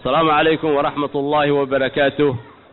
السلام عليكم ورحمة الله وبركاته.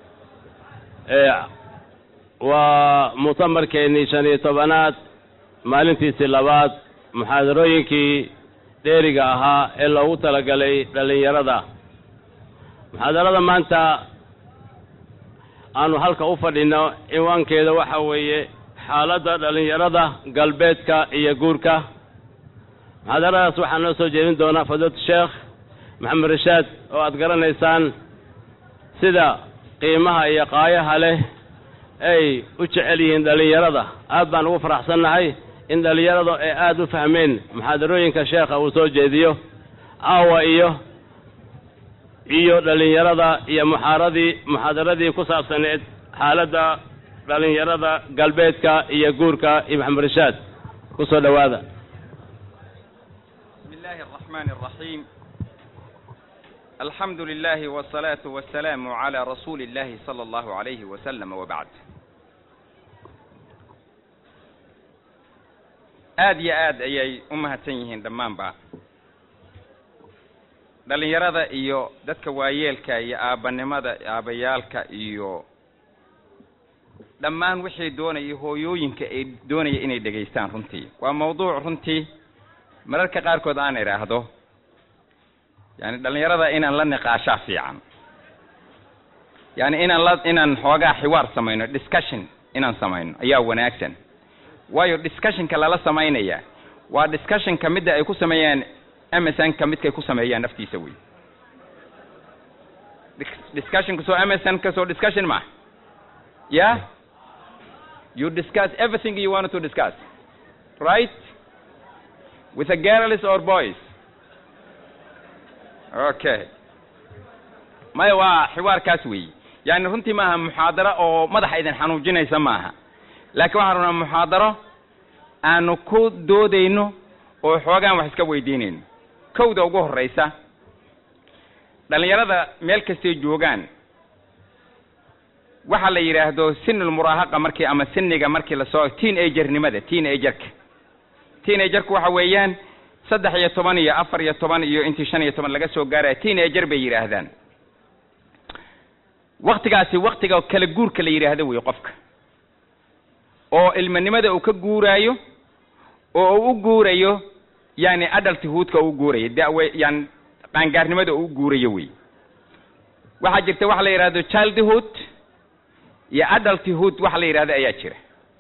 ومؤتمر كيني شني طبانات مالنتي سلابات محاضروينكي ديريغا اها إلا وطلقالي للي يرده محاضرة ما انت أنو حلقة أوفر إنه إيوان كيدا وحوية حالة للي يرده قلبيتك إيا قورك محاضرة سوحا نوسو جيرين دونا فضيلة الشيخ محمد رشاد وأد قرنيسان سida qiimaha iyo qaayaha leh ay u jecel yihiin dhalinyarada aad baan ugu faraxsanahay in dhalinyaradu ay aad u fahmeen muxaadarooyinka sheekha uu soo jeediyo aawa iyo dhalinyarada iyo muxaadaradii ku saabsaneed xaaladda dhalinyarada galbeedka iyo guurka iyo maxamed rashad ku soo dhawaada. bismillahir rahmanir rahim. الحمد لله والصلاة والسلام على رسول الله صلى الله عليه وسلم وبعد. آد أي أمهاتين دمان با دلين يرادا إيو دادك وايالك إيا آبانمادا آبيالك إيو دمان وحي دوني هويوينك دوني إني دقيستان رنتي وموضوع رنتي مرارك قاركو داني راهدو يعني dhalinyarada inaan la niqaashaa fiican yani inaan xoogaa xiwaar samayno discussion inaan samayno ayaa wanaagsan waayo discussionka lala samaynaya waa discussionka mid ay ku sameeyaan MSN ka midkay ku sameeyaan naftiisa weey discussion so MSN ka so discussion ma yeah you discuss everything you want to discuss right with a girls or boys. Okay. ما هو حوار كاسوي يعني رنتي معها محاضرة أو ماذا حيدن حنوجينا يسمعها لكن وحنا محاضرة أنو كود دو دينو أو حواجان وحسك ويدينين كود أو جوه الرئيسة لأن يرى ملك استيجوجان وحلا يرهدو سن المراهقة مركي أما سن مركي لسوا تين أيجر نمذا تين أيجرك وحويان صدح يا طبعاً يا أفر يا طبعاً يا إنتشان يا طبعاً لقى سو قارتين أجر بيرهدان وقت كل جور كل يرهده ويقفك أو المنمدة أو كجورايو أو جورايو يعني أدلت هود كجورايو ده يعني بانجار نمدة أو جورايوي واحد جرت واحد يرهده child hood يا أدلت هود واحد يرهده أياتشره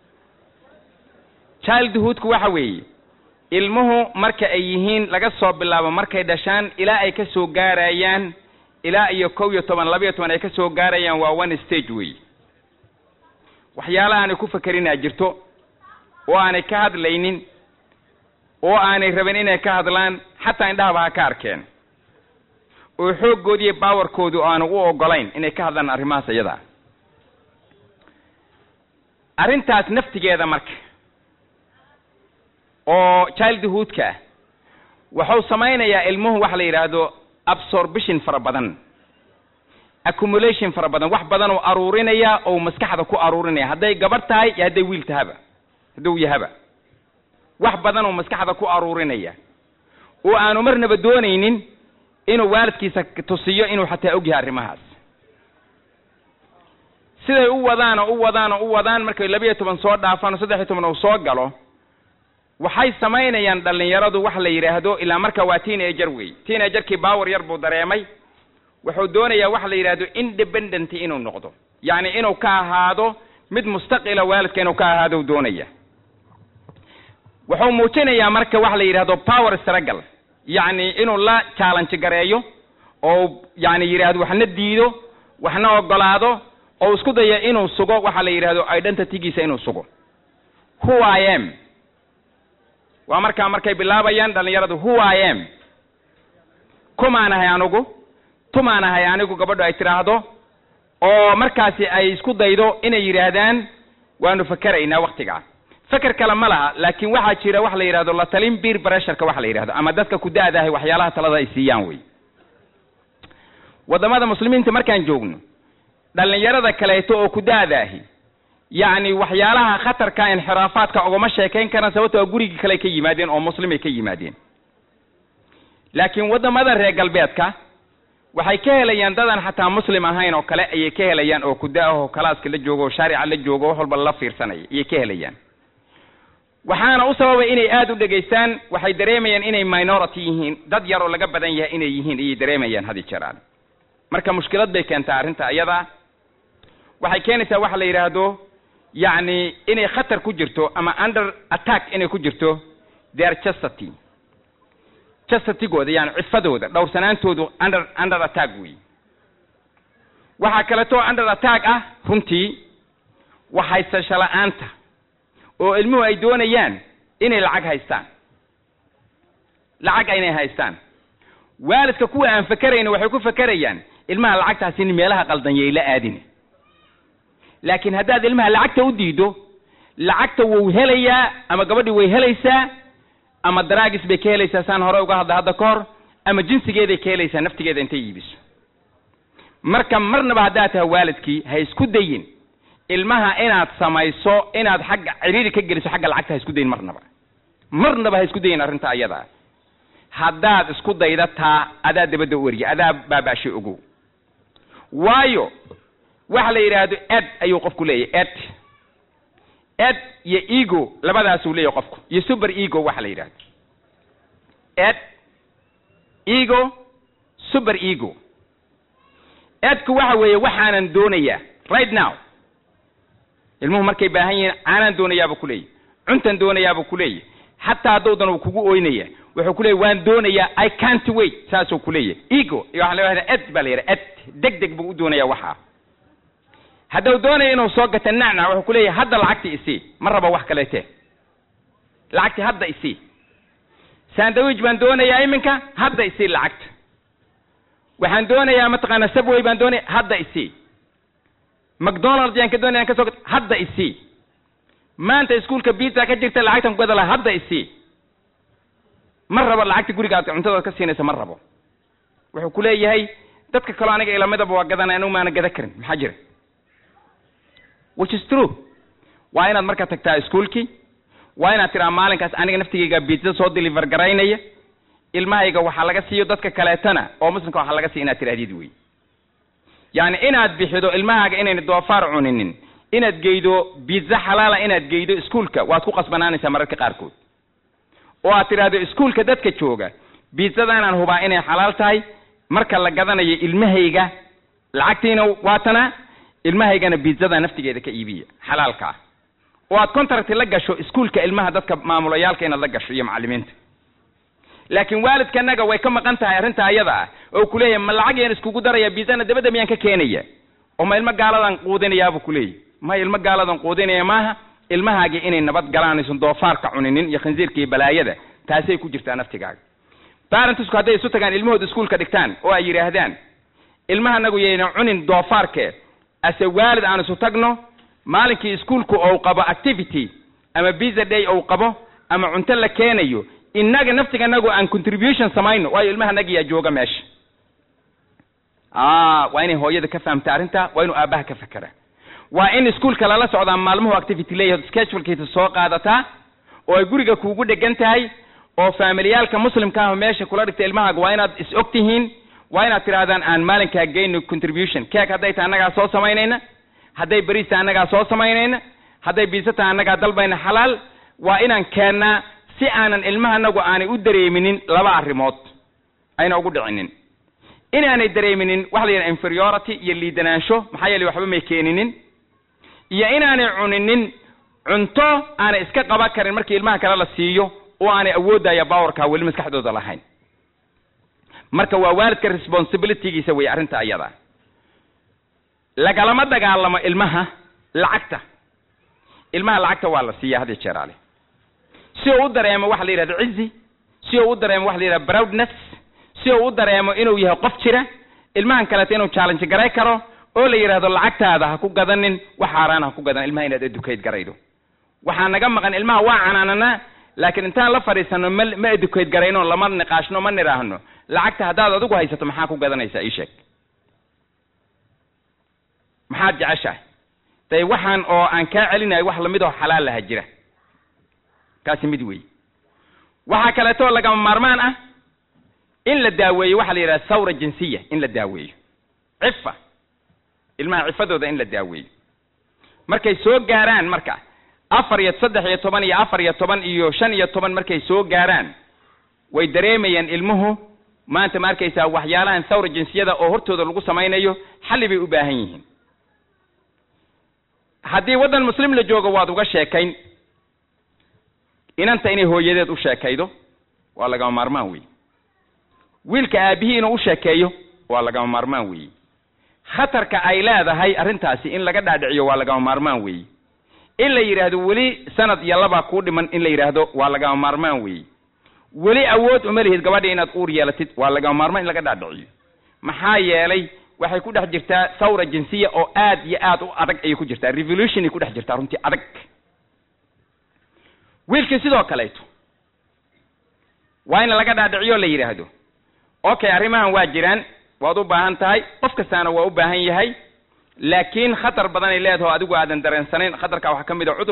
child hood كواحوي ilmuhu marka ay yihiin laga soo bilaabo markay dhashaan ilaa ay ka soo gaarayaan ilaa iyo 11 12 ay ka soo gaarayaan waa one stage way waxyaalaha aan ku fakarina jirto oo aan ka hadlaynin oo aan rabin inay ka hadlaan hatta indhaha ka arkeen oo xooggoodii powerkoodu aan u ogolayn inay ka hadlaan arrimahaas iyada arintaas naftigeeda marka oo childhoodka wuxuu sameeynaya ilmuhu wax la yiraahdo absorption fara badan accumulation fara badan wax badan oo aruurinaya oo maskaxda ku aruurinaya haday gabar tahay iyo haday wiil tahaba haduu yahaba wax badan oo maskaxda ku aruurinaya oo aanu marnaba doonaynin inuu waalidkiisa tusiyo inuu xataa og yahay arrimahaas siday u wadaan markay 12 soo dhaafaan 13 oo soo galo waxay sameynayaan dhalinyaradu wax la yiraahdo ilaa marka waa teenager way teenagerkii power yar buu dareemay wuxuu doonayaa wax la yiraahdo independent inuu noqdo yani inuu ka ahaado mid mustaqila waalidka inuu ka ahaado doonaya wuxuu muujinayaa marka wax la yiraahdo power struggle yani inuu la challenge gareeyo oo yani yiraahdo waxna diido waxna ogolaado oo isku daya inuu sugo wax la yiraahdo identity-giisa inuu sugo who I am waa markay bilaabayaan dhalinyaradu who I am tumaanahay anigu gabadhu ay tiraahdo oo markaasi ay isku daydo inay yiraahdaan waanu fakaraynaa waqtiga fakar kala ma laha laakiin waxa jira wax la yiraahdo la talin peer pressure-ka wax la yiraahdo ama dadka ku daadahay waxyaalaha talada ay siiyaan way wadamada muslimiinta markaan joogno dhalinyarada kaleeto oo ku daadahay يعني وحيالها خطر كائن حرافات كأقوم الشيكين كان سوته أقولي كلا كي يمادين أو مسلمي كي يمادين لكن وده ماذا رجال بيتك waxay ka helayaan dadan xataa muslim ahayn oo kale ayay ka helayaan oo kudaa oo kalaaska la joogo oo shariica la joogo wax walba la fiirsanaya ayay ka helayaan waxaana u sababay inay aad u dhageystaan waxay dareemayaan inay minority yihiin dad yar oo laga badan yahay inay yihiin ayay dareemayaan hadii jiraan marka mushkilad bay keentaa arrinta ayada waxay keenaysaa waxa la yiraahdo yani inay khatar ku jirto ama under attack inay ku jirto their chastity gooda yani cifadooda dhowrsanaantoodu under attack weey waxa kale to under attack ah runtii waxay sashala'aanta oo ilmuhu ay doonayaan inay lacag haystaan waalidka kuwa aan fakarayna waxay ku fakarayaan ilmaha lacagtaas in meelaha qaldan yeela aadin laakiin haddaad ilmaha lacagta u diido lacagta wuu helayaa ama gabadhi way helaysaa ama daraagis bay ka helaysaa saan hore uga hadda koor ama jinsigeeday ka helaysaa naftigeeda intay iibiso marka marnaba haddaad tahay waalidkii ha isku dayin ilmaha inaad samayso inaad xagga ciriiri ka geliso xagga lacagta ha isku dayin marnaba ha isku dayin arrinta ayada haddaad isku dayda taa adaa dabada u wariya adaa baabaashay ogow waayo waxa la yiraahdo ed ayuu qofku leeyahay ed iyo ego labadaas uu leeyahay qofku iyo super ego waxa la yiraahdo ego super ego edku waxa weeye waxaanan doonayaa right now ilmuhu markay baahan yihiin aanan doonayaaba ku leeyahay cuntan doonayaaba ku leeyahay hatta doodan uu kugu ooynaya wuxuu ku leeyahay waan doonayaa I can't wait saasoo ku leeyahay ego waxa la yiraahdaa ed baa la yiraahdaa degdeg buu u doonayaa waxa hadduu doonayo inuu soo gato nacnac wuxuu ku leeyahay hadda lacagti isii ma rabo wax kaleete lacagti hadda isii sandwich baan doonayaa iminka hadda isii lacagta waxaan doonayaa mataqaana Subway baan doonayaa hadda isii McDonald's yaan ka doonayaa ka soo gato hadda isii maanta iskuulka pizza ka jirta lacagtan ku gadala hadda isii ma rabo lacagta guriga aad cuntada ka siinaysa ma rabo wuxuu ku leeyahay dadka kale aniga ilaamada waa gadanaa inuu maana gada karin maxaa jira which is true waa inaad marka tagtaa iskuulkii waa inaad tiraa maalinkaas aniga naftigayga pizza soo deliver garaynaya ilmahayga waxa laga siiyo dadka kaleetana oo muslimka waxa laga siiyo inaad tirahdid weey yani inaad bixido ilmahaaga inayna doofaar cuninin inaad geeydo pizza xalaala inaad geeydo iskuulka waad ku qasbanaanaysaa mararka qaarkood oo aad tiraahdo iskuulka dadka jooga pizzadan aan hubaa inay xalaal tahay marka la gadanayo ilmahayga lacagtiina waatana ilmahaygana pizzada naftigeeda ka iibiya xalaalka oo aad contract la gasho iskuulka ilmaha dadka maamulayaalka inaad la gasho iyo macallimiinta laakiin waalidkanaga way ka maqan tahay arrinta ayada oo ku leeyahay ma lacag yeen iskugu daraya pizzana dabada miyaan ka keenaya oo ma ilma gaaladan quudinayaaba ku leeyahay ma ilma gaaladan quudinaya maaha ilmahaagi inay nabad galaan isu doofaarka cuninin iyo khansiirka iyo balaayada taasay ku jirtaa naftigaaga parentsku hadday isu tagaan ilmahooda iskuulka dhigtaan oo ay yiraahdaan ilmahanagu yeena cunin doofaarke ase waalid aan isu tagno maalinkii iskuulku oo qabo activity ama pizza day oo qabo ama cunto la keenayo inaga naftiganagu aan contribution samayno waayo ilmahanaga yaa jooga meesha waa inay hooyada ka fahamta arrinta waa inuu aabaha ka fakara waa in iskuulka lala socdaa maalmuhu activity leeyahay schedule-kiisa soo qaadataa oo ay guriga kuugu dhegan tahay oo familiyaalka muslimka ah meesha kula dhigta ilmahaaga waa inaad is ogtihiin waa inaad tirahdaan aan maalinkaa geyno contribution keeg hadday tahay annagaa soo samaynayna hadday bariista annagaa soo samaynayna hadday biisata annagaa dalbayna xalaal waa inaan keennaa si aanan ilmahanagu aanay u dareeminin laba arrimood ayna ugu dhicinin inaanay dareeminin waxa la yidhaha inferiority iyo liidanaansho maxaa yeelay waxba may keeninin iyo inaanay cuninin cunto aanay iska qaban karin markii ilmaha kale la siiyo oo aanay awoodaya powerka weli maskaxdooda lahayn marka waa waalidka responsibilitygiisa way arrinta ayada lagalama dagaalamo ilmaha lacagta waa la siiyaa hadii jeeraale si uu dareemo waxa la yiraahdo cizi si uu dareemo waxa la yiraahdo proudness si uu dareemo inuu yahay qof jira ilmahan kale inuu challenge garay karo oo la yiraahdo lacagtaada ha ku gadanin wax xaraan ha ku gadan ilmaha inaad educate garaydo waxa naga maqan ilmaha waa canaanana laakiin intaan la fariisano ma educate garayno lama niqaashno ma niraahno lacagta hadaad adigu haysato maxaa ku gadanaysaa ii sheeg maxaa jeceshahay tay waxaan oo aan ka celinayo wax lamid oo xalaal laha jira kaasi mid weey waxa kale to laga maarmaan ah in la daaweeyo waxa la yiraahdaa sawra jinsiya in la daaweeyo cifa ilmaha cifadooda in la daaweeyo markay soo gaaraan marka 4 iyo 3 iyo 10 iyo 4 iyo 10 iyo 5 iyo 10 markay soo gaaraan way dareemayaan ilmuhu maanta markaysa waxyaalahan sawra jinsiyada oo hortooda lagu samaynayo xal bay u baahan yihiin haddii wadan muslim la joogo waad uga sheekayn inanta inay hooyadeed u sheekaydo waa laga maarmaan weey wiilka aabihi inuu u sheekeeyo waa laga maarmaan weey khatarka ay leedahay arintaasi in laga dhaadhiciyo waa laga maarmaan weey in la yiraahdo wali sanad iyo laba ku dhiman in la yiraahdo waa laga maarmaan weey wali awood uma lihid gabadha inaad uur yeelatid waa laga maarmaan in laga dhaadhiciyo maxaa yeelay waxay ku dhex jirtaa sawra jinsiya oo aad iyo aad u adag ay ku jirtaa revolution ay ku dhex jirtaa runtii adag wiilkii sidoo kaleeto waa in laga dhaadhiciyo la yiraahdo okay arrimahan waa jiraan waad u baahan tahay qof kastaana waa u baahan yahay laakiin khatar badan ay leedahay adigu aadan dareensanayn khatarka waxa kamid ah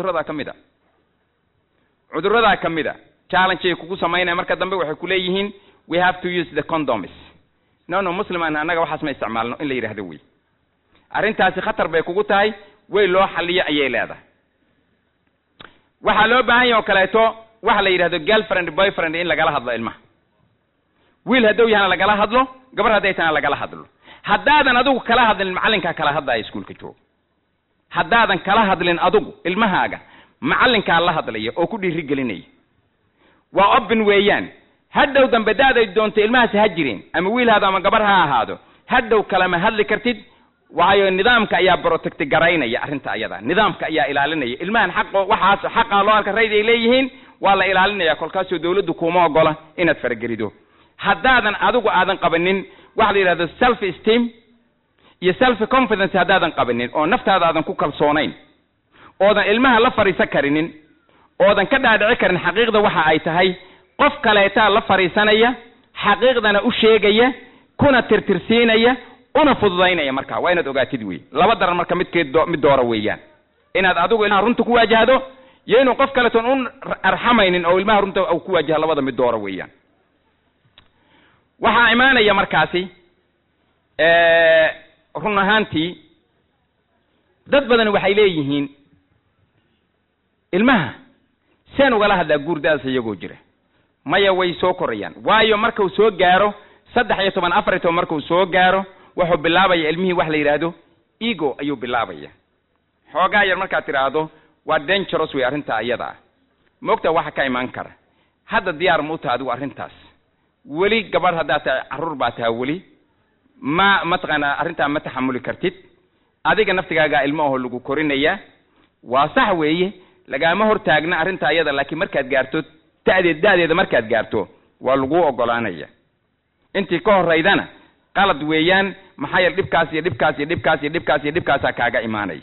cudurrada kamid ah challenge ay kugu sameeyeen marka dambe waxay ku leeyihiin we have to use the condoms no musliman anaga waxaas ma isticmaalno in la yiraahdo way arintaasi khatar bay kugu tahay way loo xaliyo ayay leedahay waxa loo baahan yahay kaleeto waxa la yiraahdo girlfriend boyfriend in lagala hadlo ilmaha wiil hadduu yahay lagala hadlo gabar haday tahay lagala hadlo haddaadan adigu kala hadlin macalinka kala hadlay iskuulka joog haddaadan kala hadlin adigu ilmahaaga macalinka la hadlaya oo ku dhiiri gelinaya waa open weeyaan hadhow dambe daaday doonto ilmahaasi ha jireen ama wiil hada ama gabar ha ahaado hadhow kala ma hadli kartid waayo nidaamka ayaa protect garaynaya arinta ayada nidaamka ayaa ilaalinaya ilmahan xaq loo arka rayday leeyihiin waa la ilaalinaya kolkaas dawladdu kuma ogola inaad faragelido haddaadan adigu aadan qabanin waxa la yiraahdo self esteem iyo self confidence haddaadan qabanin oo naftaada aadan ku kalsoonayn oodan ilmaha la fariisan karinin oodan ka dhaadhici karin xaqiiqda waxa ay tahay qof kaleeta la fariisanaya xaqiiqdana u sheegaya kuna tirtirsiinaya una fududaynaya marka waa inaad ogaatid weey laba daran marka mid doora weeyaan inaad adigu ilmaha runta ku waajahdo iyo inuu qof kale tan arxamaynin oo ilmaha runta ku waajaha labada mid doora weeyaan waxa imaanaya markaasi run ahaantii dad badan waxay leeyihiin ilmaha seen ugala hadlaa guurdaas iyagoo jira maya way soo korayaan waayo marka uu soo gaaro 3 iyo 10 4 iyo marka uu soo gaaro wuxuu bilaabaya ilmihii wax la yiraahdo ego ayuu bilaabaya xoogaa yar marka tiraahdo waa dangerous way arinta ayada moogta waxa ka iman kara hadda diyaar ma u tahay adigu arintaas wali gabar hadda carruur baa tahay wali ma taqana arinta ma taxamuli kartid adiga naftigaaga ilmo oo lagu korinaya waa sax weeye lagama hor taagna arinta ayada laakiin markaad gaarto daadeeda markaad gaarto waa lagu ogolaanaya intii ka horeydana qalad weeyaan maxaa yeel dhibkaas kaaga imaanay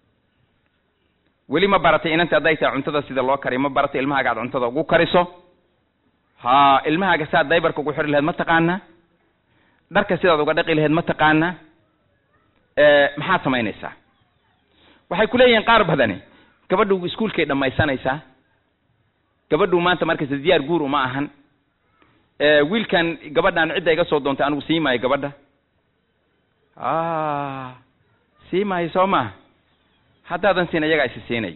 wali ma baratay inanta adayta cuntada sida loo kariyo ma baratay ilmahaaga cuntada ugu kariso ha ilmahaaga saa daybarka ugu xiri lahayd ma taqaana dharka sidaad uga dhaqi lahayd ma taqaana maxaa samaynaysaa waxay ku leeyihiin qaar badani gabadhu iskuulkay dhamaysanaysaa gabadhu maanta markaas diyaar guur uma ahan wiilkan gabadhan cid ay ga soo doontay anigu siimaay gabadha siimaay sooma haddaadan siin iyaga is siinay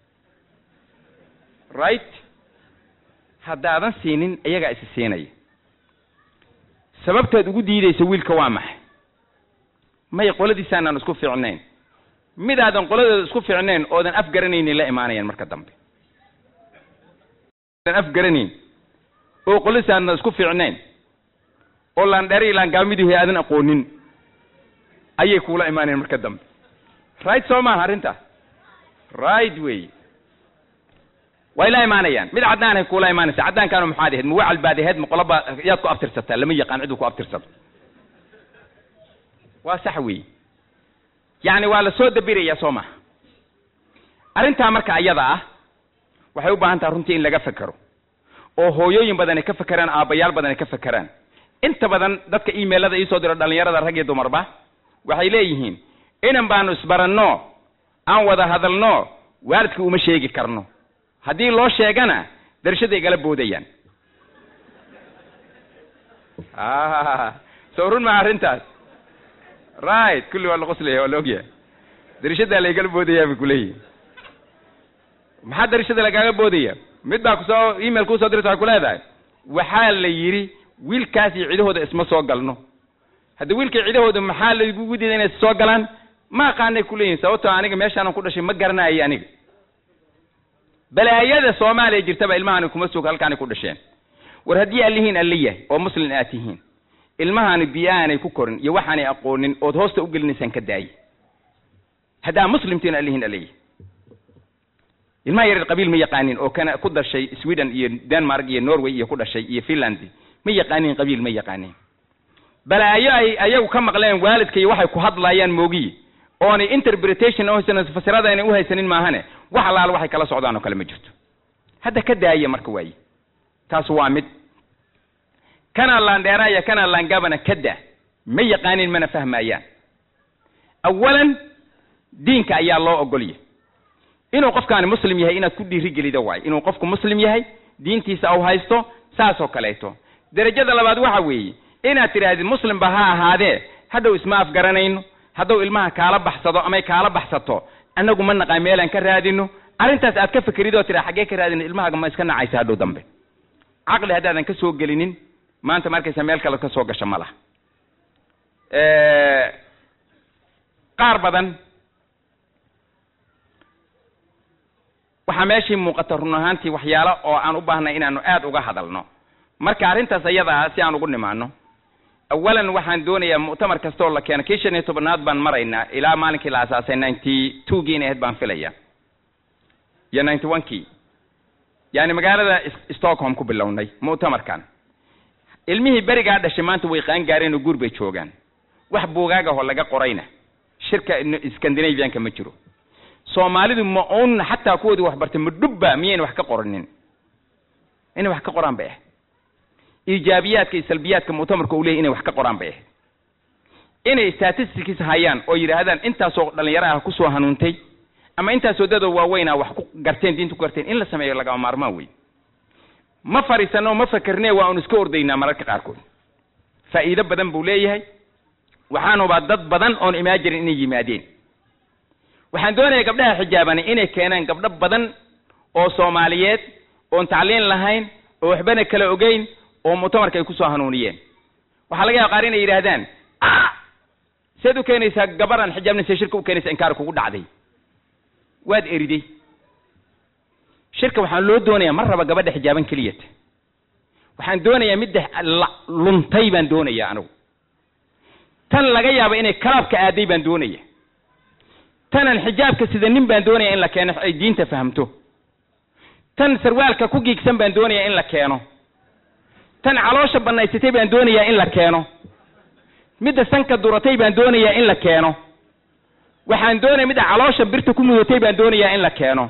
right haddaadan siinin iyaga is siinay sababteed ugu diidaysa wiilka waa maxay may qoladiisana aan isku fiicnayn midaadan qoladeeda isku fiicnayn oodan af garanaynin la imaanayaan marka dambe af garanin oo qoladiisana isku fiicnayn oo laan dhari laan gaamidu aadan aqoonin ayay kula imaanayaan marka dambe right sooma arinta right way way la imaanayaan mid cadaan ay kula imaanaysa cadaan kaanu maxaadiheed muwacal baadiheed maqlaba yaad ku aftirsataa lama yaqaan cid ku aftirsato waa sax weey yani waa la soo dabiraya sooma arinta marka ayada ah waxay u baahan tahay runtii in laga fakaro oo hooyooyin badan ay ka fakaraan aabayaal badan ay ka fakaraan inta badan dadka emailada ii soo diro dhalinyarada rag iyo dumarba waxay leeyihiin inan baanu isbaranno aan wada hadalno waalidka uma sheegi karno haddii loo sheegana darshaday gala boodayaan sawrun ma arrintaas right kulli waa la qoslaya waa la ogyahay darishada laygala boodaya bikulay maxaa darishada lagaaga boodaya mid baa kusoo email kusoo dirtay ku leedahay waxaa la yiri wiilkaas iyo cidahooda isma soo galno hadda wiilka cidahooda maxaa la igu diiday inay soo galaan ma qaanay kuleeyeen sababtoo aniga meeshaan ku dhashay ma garanayo aniga balaayada Soomaaliya jirtaba ilmahan kuma soo halkaan ku dhasheen war hadii alihiin aliyahay oo muslim aatihiin ilmahan biyaanay ku korin iyo waxaan ay aqoonin oo hoosta u gelinaysan ka daay hada muslimtiin alihiin aliyahay ilma yar qabiil ma yaqaanin oo kana ku dhashay Sweden iyo Denmark iyo Norway iyo ku dhashay iyo Finland ma yaqaanin qabiil ma yaqaanin balaayo ayagu ka maqleen waalidkay waxay ku hadlayaan moogi oo interpretation oo haysan fasirada inay u haysanin maahane wax laal waxay kala socdaan oo kale ma jirto hadda ka daaya marka way taas waa mid kana landheeraya kana langabana kada ma yaqaanin mana fahmayaan awalan diinka ayaa loo ogoliyay inuu qofkaan muslim yahay inaad ku dhiiri gelido waay inuu qofku muslim yahay diintiisa uu haysto saas oo kaleeto darajada labaad waxa weeye inaad tiraahdo muslim ba ha ahaadee hadhow isma afgaranayno hadhow ilmaha kaala baxsado ama kaala baxsato anagu ma naqaa meelan ka raadino arintaas aad ka fikrido tira xagee ka raadino ilmaha ma iska nacaysa hadhow dambe aqli hadaadan ka soo gelinin maanta markaysa meel kale ka soo gasho malaha qaar badan waxa meeshii muuqata run ahaantii waxyaalo oo aan u baahnay inaanu aad uga hadalno marka arintaas ayada si aan ugu nimaano awalan waxaan doonayaa mu'tamar kasto la keenay kiishan iyo tobnaad baan maraynaa ilaa maalinkii la asaasay 92 giinaheed baan filaya ya 91kii yani magaalada Stockholm ku bilownay mu'tamarkan ilmihii bariga dhashay maanta way qaan gaareen oo guur bay joogaan wax buugaaga oo laga qorayna shirka Scandinavian-ka ma jiro Soomaalidu ma oon hatta kuwadu wax bartay mudubba miyeen wax ka qoranin inay wax ka qoraan bay iijaabiyaadka iyo salbiyaadka mu'tamarka uu leeyahay inay wax ka qoraan bay inay statistics hayaan oo yiraahdaan intaas oo dhalinyaro ah ku soo hanuuntay ama intaas oo dad waaweyn ah wax ku garteen diintu ku garteen in la sameeyo laga maarmaan way ma fariisano ma fakarnay waa uu iska ordaynaa mararka qaarkood faa'iido badan buu leeyahay waxaanu baa dad badan oo imaajirin inay yimaadeen waxaan doonayaa gabdhaha xijaaban inay keenaan gabdho badan oo Soomaaliyeed oo tacliin lahayn oo waxbana kala ogeyn oo mu'tamarka ay ku soo hanuuniyeen waxa laga yaabaa qaar inay yiraahdaan sidoo keenaysa gabaran xijaabnaysa shirka u keenaysa inkaar kugu dhacday waad eriday shirka waxaan loo doonayaa mar raba gabadha xijaaban kaliya waxaan doonayaa mid luntay baan doonayaa anigu tan laga yaabo inay kalaabka aaday baan doonayaa tan xijaabka sida nin baan doonayaa in la keeno ay diinta fahamto tan sarwaalka ku giigsan baan doonayaa in la keeno tan caloosha banaysatay baan doonayaa in la keeno mid sanka duratay baan doonayaa in la keeno waxaan doonayaa mid caloosha birta ku mudatay baan doonayaa in la keeno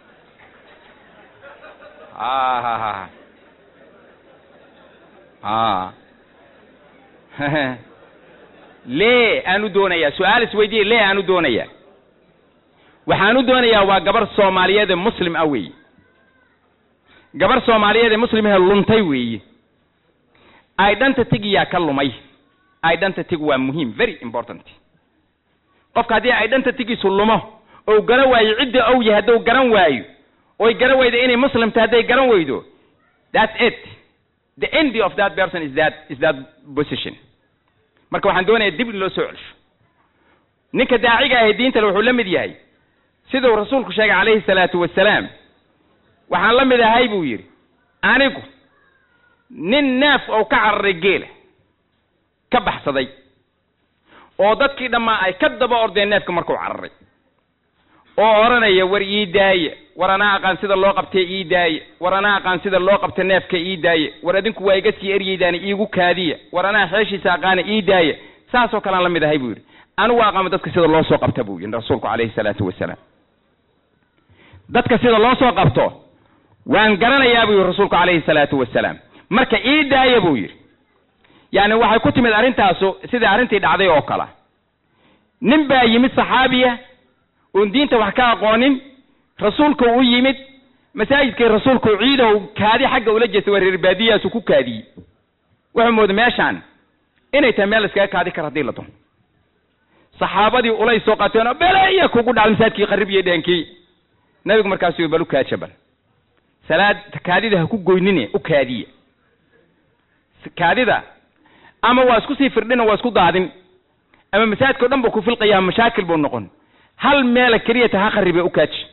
lee aanu doonayaa su'aal isweydiin lee aanu doonayaa waxaanu doonayaa waa gabar Soomaaliyeed muslim ah weey gabar Soomaaliyeed muslim ah luntay weey identity-ga ka lumay identity waa muhiim very important qofka hadii identity-giisu lumo oo garan waayo cidda oo yahay haduu garan waayo oo garan waydo inay muslim tahay haday garan waydo that's it the end of that person is that position marka waxaan doonayaa dib loo soo celiyo ninka daaciga ah diinta wuxuu la mid yahay sidoo rasuulku sheegay calayhi salaatu wassalaam waxaan la mid ahay buu yiri anigu nin neef oo ka carray geela ka baxsaday oo dadkii dhamma ay ka daba ordeen neefka markuu carray oo oranaya war ii daaye war ana aqaan sida loo qabtay ii daaye war ana aqaan sida loo qabtay neefka ii daaye war adinku waa iga sii eryeydaan iigu kaadiya war ana xeeshiisa aqaan ii daaye saas oo kale la mid ahay buu yiri anigu aqaan dadka sida loo soo qabta buu yiri rasuulku calayhi salaatu wassalaam dadka sida loo soo qabto waan garanayaa buu rasuulku calayhi salaatu wassalaam marka ii daaya buu yiri yani waxay ku timid arintaasu sida arintii dhacday oo kala nin baa yimid saxaabiya oo diinta wax ka aqoonin rasuulku uu yimid masaajidkii rasuulku ciido kaadi xagga ula jeestay reer baadiyaasu ku kaadiyay وحمود ماشان إنه تميل إسكاك هذه كردي لطم صحابتي أولي سوقاتنا بلا يكو قد على مساكي قرب يدينكي نبيك مركاسي يبالو كاتشبل سلاد كاديده هكو قوينيني وكادية كاديده أما واسكو سيفردين واسكو ضادين أما مساعد كردن بكو في القيام مشاكل بونقون هل مالك كريه تهاقربي وكاتش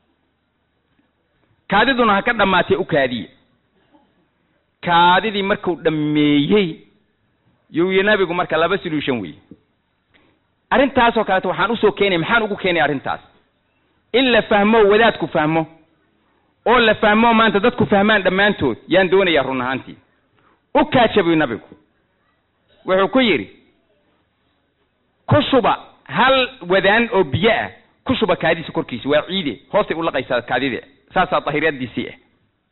كاديدنا هكذا ماتي وكادية كاديدي مركو دميي يو نبيك مركا لابا سوليوشن وي arrintaasoo kale waxaan u soo keenay maxaan ugu keenay arrintaas in la fahmo wadaadku fahmo oo la fahmo maanta dadku fahmaan dhamaantood yaan doonayaa run ahaantii u kaajabay nabigu wuxuu ku yiri kushuba hal wadaan oo biyo ah kushuba kaadiisa korkiisa waa ciide hoostay u laqaysaa kaadida saasa tahiriyadiisi ah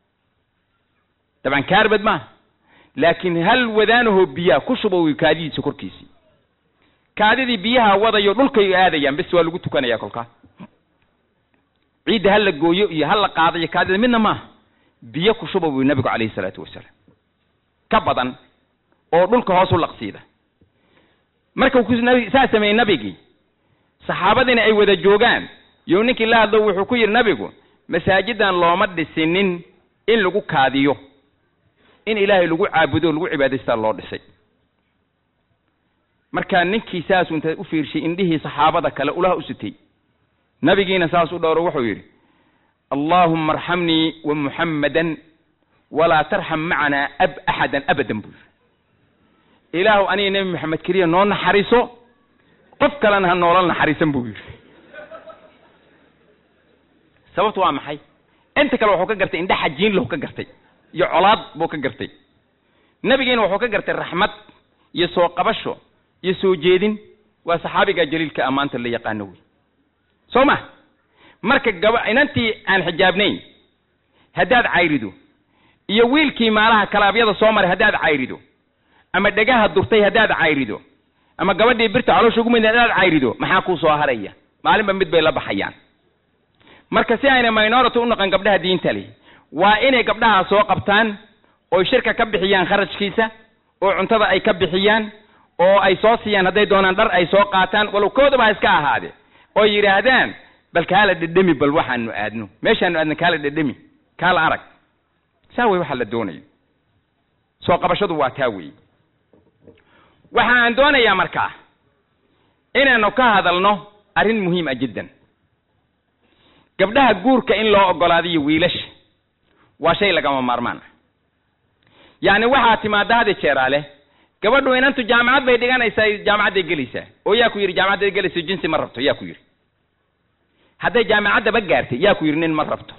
taban kaarbad ma laakiin hal wadaan oo biyo kushuba uu kaadiisa korkiisa kaadidii biyaha wadayo dhulkay aadayaan bas waa lagu tukanaya kolka ciid hal la gooyo iyo hal la qaadayo kaadida midna ma biyo ku shubo uu nabiga kaleey salaatu wasalaam ka badan oo dhulka hoos u laqsiida marka uu nabi saamay nabigi saxaabadina ay wada joogaan iyo ninkii la hadlo wuxuu ku yiri nabigu masaajidan looma dhisinin in lagu kaadiyo in ilaahay lagu caabudo lagu cibaadaysto loo dhisay marka ninkii saas inta u fiirshay indhihii saxaabada kale ulaha u sitay nabigiina saas u dhowro wuxuu yiri allahumma arhamni wa muhammadan wala tarham ma'ana ahadan abadan ilaahu ani nabi muhammad kariya noo naxariiso qof kalena noolal naxariisan buu yiri sababtu waa maxay inta kale wuxuu ka gartay indha xajiin loo ka gartay iyo colaad buu ka gartay nabigiina wuxuu ka gartay raxmad iyo soo qabasho iyo soo jeedin waa saxaabiga jaliilka amaanta la yaqaan way sooma marka inantii aan xijaabnayn hadaad cayrido iyo wiilkii maalaha kalaabyada soo maray hadaad cayrido ama dhagaha durtay hadaad cayrido ama gabadhii birta caloosha ugu meeday hadaad cayrido maxaa ku soo haraya maalinba mid bay la baxayaan marka si ayna minority u noqon gabdhaha diinta leh waa inay gabdhaha soo qabtaan oo shirka ka bixiyaan kharashkiisa oo cuntada ay ka bixiyaan oo ay soo siiyaan haday doonaan dhar ay soo qaataan walow koodaba iska ahaade oo yiraahdaan bal kaala dhadhami bal waxaanu aadno meeshaanu aadna kaala dhadhami kaala arag saawi waxa la doonayo soo qabashadu waa taa weey waxaan doonayaa markaa inaanu ka hadalno arrin muhiim ah jiddan gabdhaha guurka in loo ogolaadiyo wiilasha waa shay lagama maarmaan yaani waxa timaadaade jeeraale gabadhu inantu jaamacad bay dhiganaysaa jaamacad ay gelaysaa oo yaa ku yiri jaamacad ay gelayso jinsi ma rabto yaa ku yiri haday jaamacad ba gaartay yaa ku yiri nin ma rabto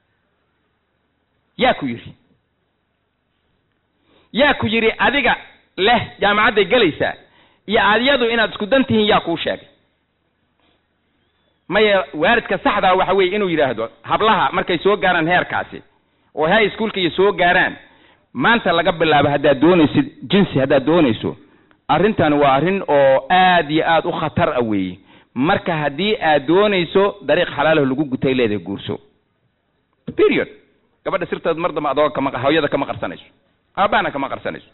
yaa ku yiri adiga leh jaamacad ay gelaysaa iyo aadiyadu inaad isku dantihiin yaa ku sheegay maya waaridka saxda waxa weey inuu yiraahdo hablaha markay soo gaaraan heerkaasi oo high schoolka iyo soo gaaraan maanta laga bilaabo hadaa doonaysid jinsi hadaa doonayso arrintan waa arrin oo aad iyo aad u khatar ah weey marka hadii aad doonayso dariiq xalaal ah lagu gutay leedahay guurso period gabadha sirteed mardama adoo kama hooyada kama qarsanayso aabana kama qarsanayso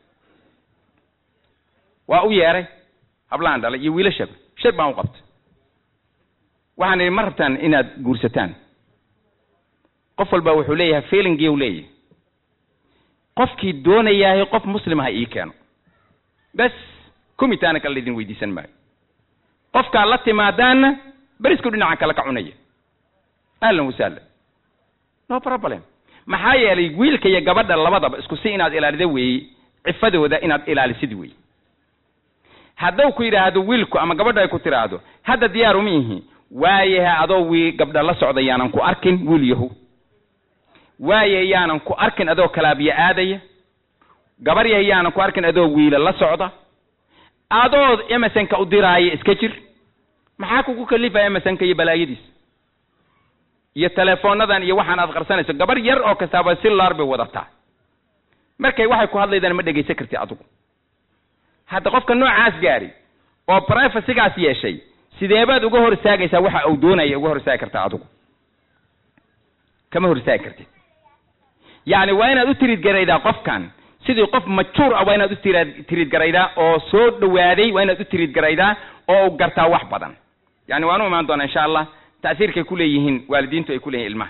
waa u yeeray hablaan dhalay iyo wiilasha shir baan u qabtay waxaan ma rabtaan inaad guursataan qof walba wuxuu leeyahay feeling uu leeyahay qofkii doonayaa qof muslim ah ii keeno bas kumitaana kala idin weydiisan maayo qofka la timaadana barisku dhinaca kala ka cunaya ahlan wasahlan no problem maxaa yeelay wiilka iyo gabadha labadaba isku si inaad ilaalido weey cifadooda inaad ilaalisid weey hadduu ku yiraahdo wiilku ama gabadha ay ku tiraahdo hadda diyaar uma yihiin waayaha adoo gabdha la socdayaanan ku arkin wiil yahu waayayaanan ku arkin adoo kalaabiya aadaya gabar yahayaanan ku arkin adoo wiila la socda adoo emesanka u diraayo iska jir maxaa kugu kalifaya emesanka iyo balaayadiis iyo teleefoonadan iyo waxaan aad qarsanayso gabar yar oo kastaaba si laar bay wadataa markay waxay ku hadlaydaan ma dhageysan kartid adigu hadda qofka noocaas gaari oo privacy-gaas yeeshay sideebaad uga hor istaagaysaa waxa uu doonaya uga hor istaagi kartaa adigu kama hor istaagi kartid يعني وين أتريد جريدا قفكان sidii qof majuur ah waa inaad u tiriid garaydaa oo soo dhawaaday waa inaad u tiriid garaydaa oo gartaa wax badan yani waanu imaan doonaa insha Allah taasiirkay ku leeyihiin waalidiintu ay ku leeyihiin ilmaha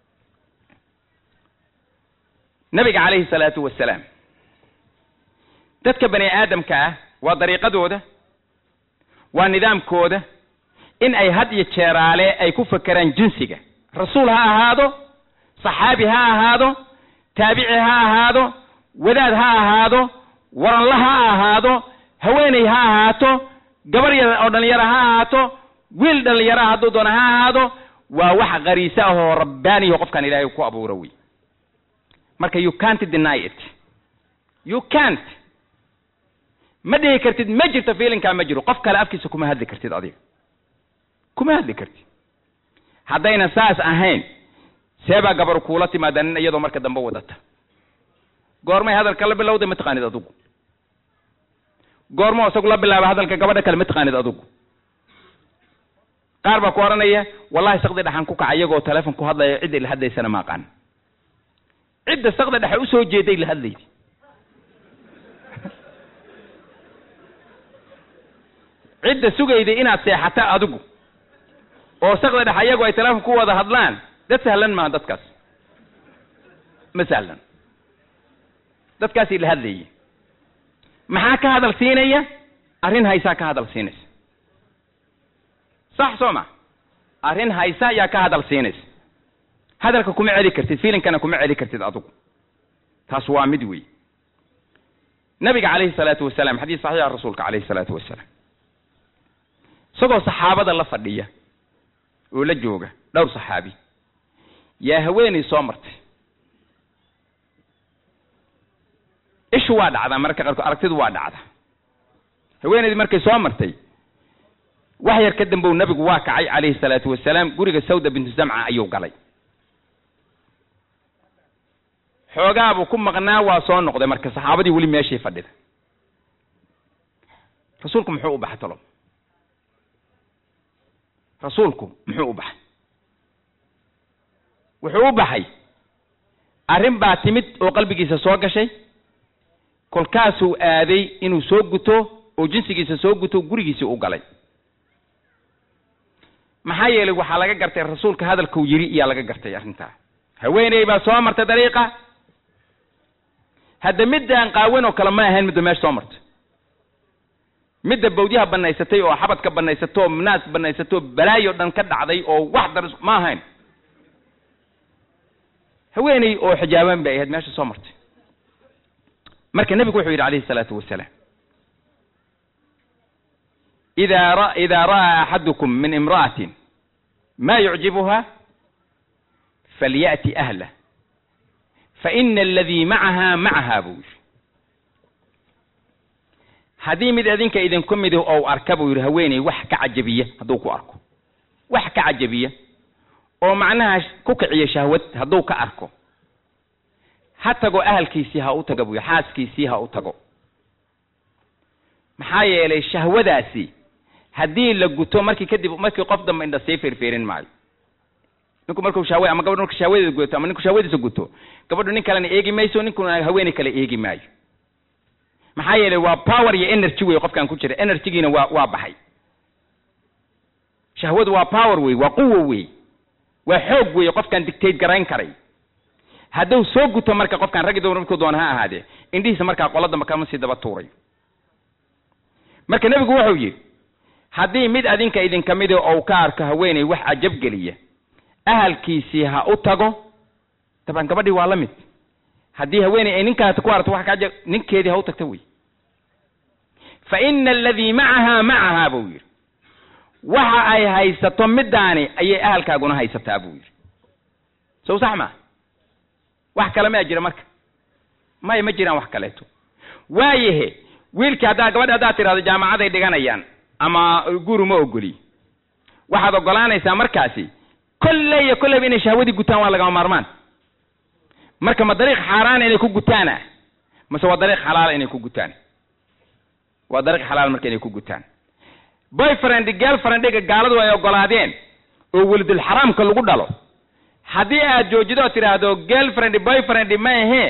nabiga calayhi salaatu wasalaam dadka bani aadamka ah waa dariiqadooda waa nidaamkooda in ay had iyo jeeraale ay ku fakaraan jinsiga rasuul ha ahaado saxaabi ha ahaado taabici ha ahaado wadaad ha ahaado waranla ha ahaado haweeney ha ahaato gabar yar oo dhalinyaro ha ahaato wiil dhalinyaro hadduu doono ha ahaado waa wax qariisa ah oo rabbaani oo qofkan ilaahay ku abuuro wey marka you can't deny it you can't ma dhihi kartid ma jirto feelinkaa ma jiro qof kale afkiisa kuma hadli kartid adiga kuma hadli kartid haddayna saas ahayn seebaa gabar kuula timaada nin iyadoo marka dambe wadata goormay hadalka la bilowday ma taqaanid adigu goormo isagu la bilaaba hadalka gabadha kale ma taqaanid adigu qaar baa ku oranaya wallahi saqdi dhaxan ku kaca iyagoo telefoon ku hadlaya cid ila hadlaysana ma aqaan cidda saqdi dhaxa u soo jeeday la hadlayay cidda sugayday inaad seexata adigu oo saqdi dhaxa iyagoo ay telefoon ku wada hadlaan dad sahlan ma dadkaas ma sahlan dadkaas ila hadlayay maxaa ka hadal siinaya arrin haysa ka hadal siinaysa صح سوما أرين هايسا يا كهذا السينس هذا الكم عالي كرتيد فيلن كان كم عالي كرتيد أدوك تسوى مدوي نبي عليه الصلاة والسلام حديث صحيح الرسول عليه الصلاة والسلام سقوا صحابة الله فدية ولا جوجا دور صحابي يا هويني صامرت إيش واد هذا مركز أركتد واد هذا هويني دي مركز صامرتي وحي يركدن بو النبي واقعي عليه الصلاة والسلام قريق السودة بنت زمعة أيو قلي حوقا بو كم مغناه وصون نقضي مركز صحابة دي ولي ماشي يفدد رسولكم محقوا بحث لهم رسولكم محقوا بحث وحقوا بحي أرين باتمد وقلبي جيسا سوقا شي كل كاسو آذي إنو سوقتو وجنسي جيسا سوقتو قريق جيسا وقلي maxaa yeelay waxa laga gartay rasuulka hadalka uu yiri iyo laga gartay arinta haweeney baa soo martay dariiqa hadda midaan qaawan oo kala ma ahayn mid meesh soo martay midda bawdiyaha banaysatay oo xabadka banaysato naas banaysato balaayo dhan ka dhacday oo wax daris ma ahayn haweeney oo xijaaban bay ahayd meesha soo martay marka nabigu wuxuu yiri calayhi salaatu wasalaam إذا رأى أحدكم من امرأة ما يعجبها فليأتي أهله فإن الذي معها بوش هذه مد أذنك إذن كمده أو أركبوا يرهويني وحكة عجبية هدوك أركو وحكة عجبية أو معناها كوكعية شهوت هدوك أركو حتى قو أهل كيسيها أو تقبو يحاس كيسيها أو تقو محايا إلي الشهوة داسي haddii la guto markii kadib markii qof dambe inda sii firfirin maayo ninku markuu shaawe ama gabadhu markuu shaaweeda guto ama ninku shaaweediisa guto gabadhu nin kale eegi mayso ninku haweeney kale eegi maayo maxaa yeelay waa power iyo energy way qofkan ku jira energy-giina waa baxay shahwadu waa power way waa quwo way waa xoog way qofkan dictate garayn karay hadduu soo guto marka qofkan rag iyo markuu doon ha ahaade indhiisa marka qolada ma sii daba tuuray marka nabigu wuxuu yiri haddii mid adinka idin kamid oo ka arko haweeney wax ajab geliya ahalkiisii ha u tago taban gabadhii waa la mid haddii haweeney ay ninkaas ku arto wax ka ajab ninkeedii ha u tagta way fa inna alladhi ma'aha buu yiri waxa ay haysato midaani ayay ahalkaaguna haysataa buu yiri soo saxma wax kale ma jira marka ma jiraan wax kaleeto waayahe wiilka hadaa gabadha hadaa tiraado jaamacaday dhiganayaan ama guru ma ogoli waxaad ogolaanaysaa markaasi kullay inay shahwadii gutaan waa laga maarmaan marka ma dariiq xaraan inay ku gutaana mase waa dariiq xalaal inay ku gutaan waa dariiq xalaal marka inay ku gutaan boyfriend girlfriend gaaladu ay ogolaadeen oo walidul xaraamka lagu dhalo haddii aad joojido tiraahdo girlfriend boyfriend ma ahe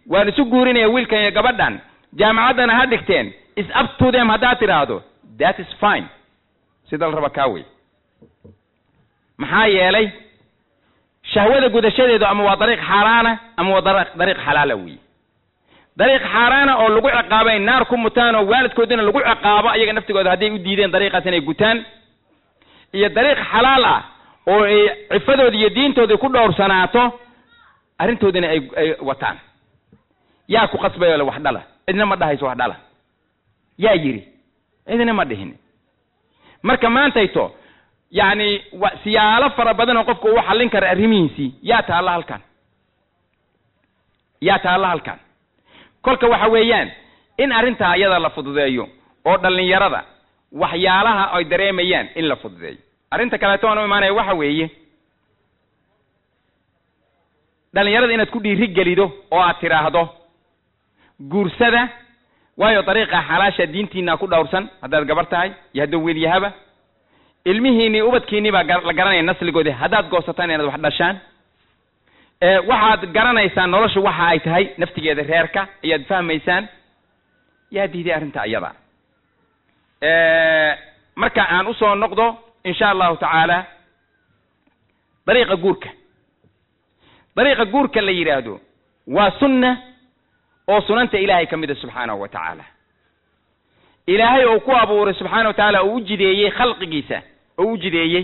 waan isu guurinaya wiilkan iyo gabadhan jaamacadana ha dhigteen is up to them haddaad tiraahdo that is fine sida la raba kaa wey maxaa yeelay shahwada gudashadeedu ama waa dariiq xaaraana ama waa dariiq xalaala wey dariiq xaaraana oo lagu ciqaabay naar ku mutaan oo waalidkoodina lagu ciqaabo ayaga naftigooda hadday u diideen dariiqaas inay gutaan iyo dariiq xalaal ah oo ay cifadooda iyo diintooda ku dhowrsanaato arrintoodina ay wataan yaa ku qasbayo wax dhala cidna ma dhahayso wax dhala yaa yiri cidna ma dhihin marka maantayto yani siyaalo fara badan oo qofku uu xallin karo arrimihiisi yaa taala halkan kolka waxa weeyaan in arrinta ayada la fududeeyo oo dhalinyarada waxyaalaha ay dareemayaan in la fududeeyo arrinta kale toona imaanay waxa weeye dhalinyarada inaad ku dhiiri gelido oo aad tiraahdo guursada waayo dariiqa xalaasha diintiina ku dhowrsan haddaad gabar tahay iyo hadduu wiil yahaba ilmihiinii ubadkiinii baa la garanaya nasligooda haddaad goosataan inaad wax dhashaan waxaad garanaysaan noloshu waxa ay tahay naftigeeda reerka ayaad fahmaysaan yaa diiday arrinta iyada marka aan u soo noqdo insha allahu tacaala dariiqa guurka la yidhaahdo waa sunna oo sunanta ilaahay ka mid ah subxaanahu wa tacaala ilaahay oo ku abuuray subxaanahu wa tacaala oo u jideeyey khalqigiisa oo u jideeyey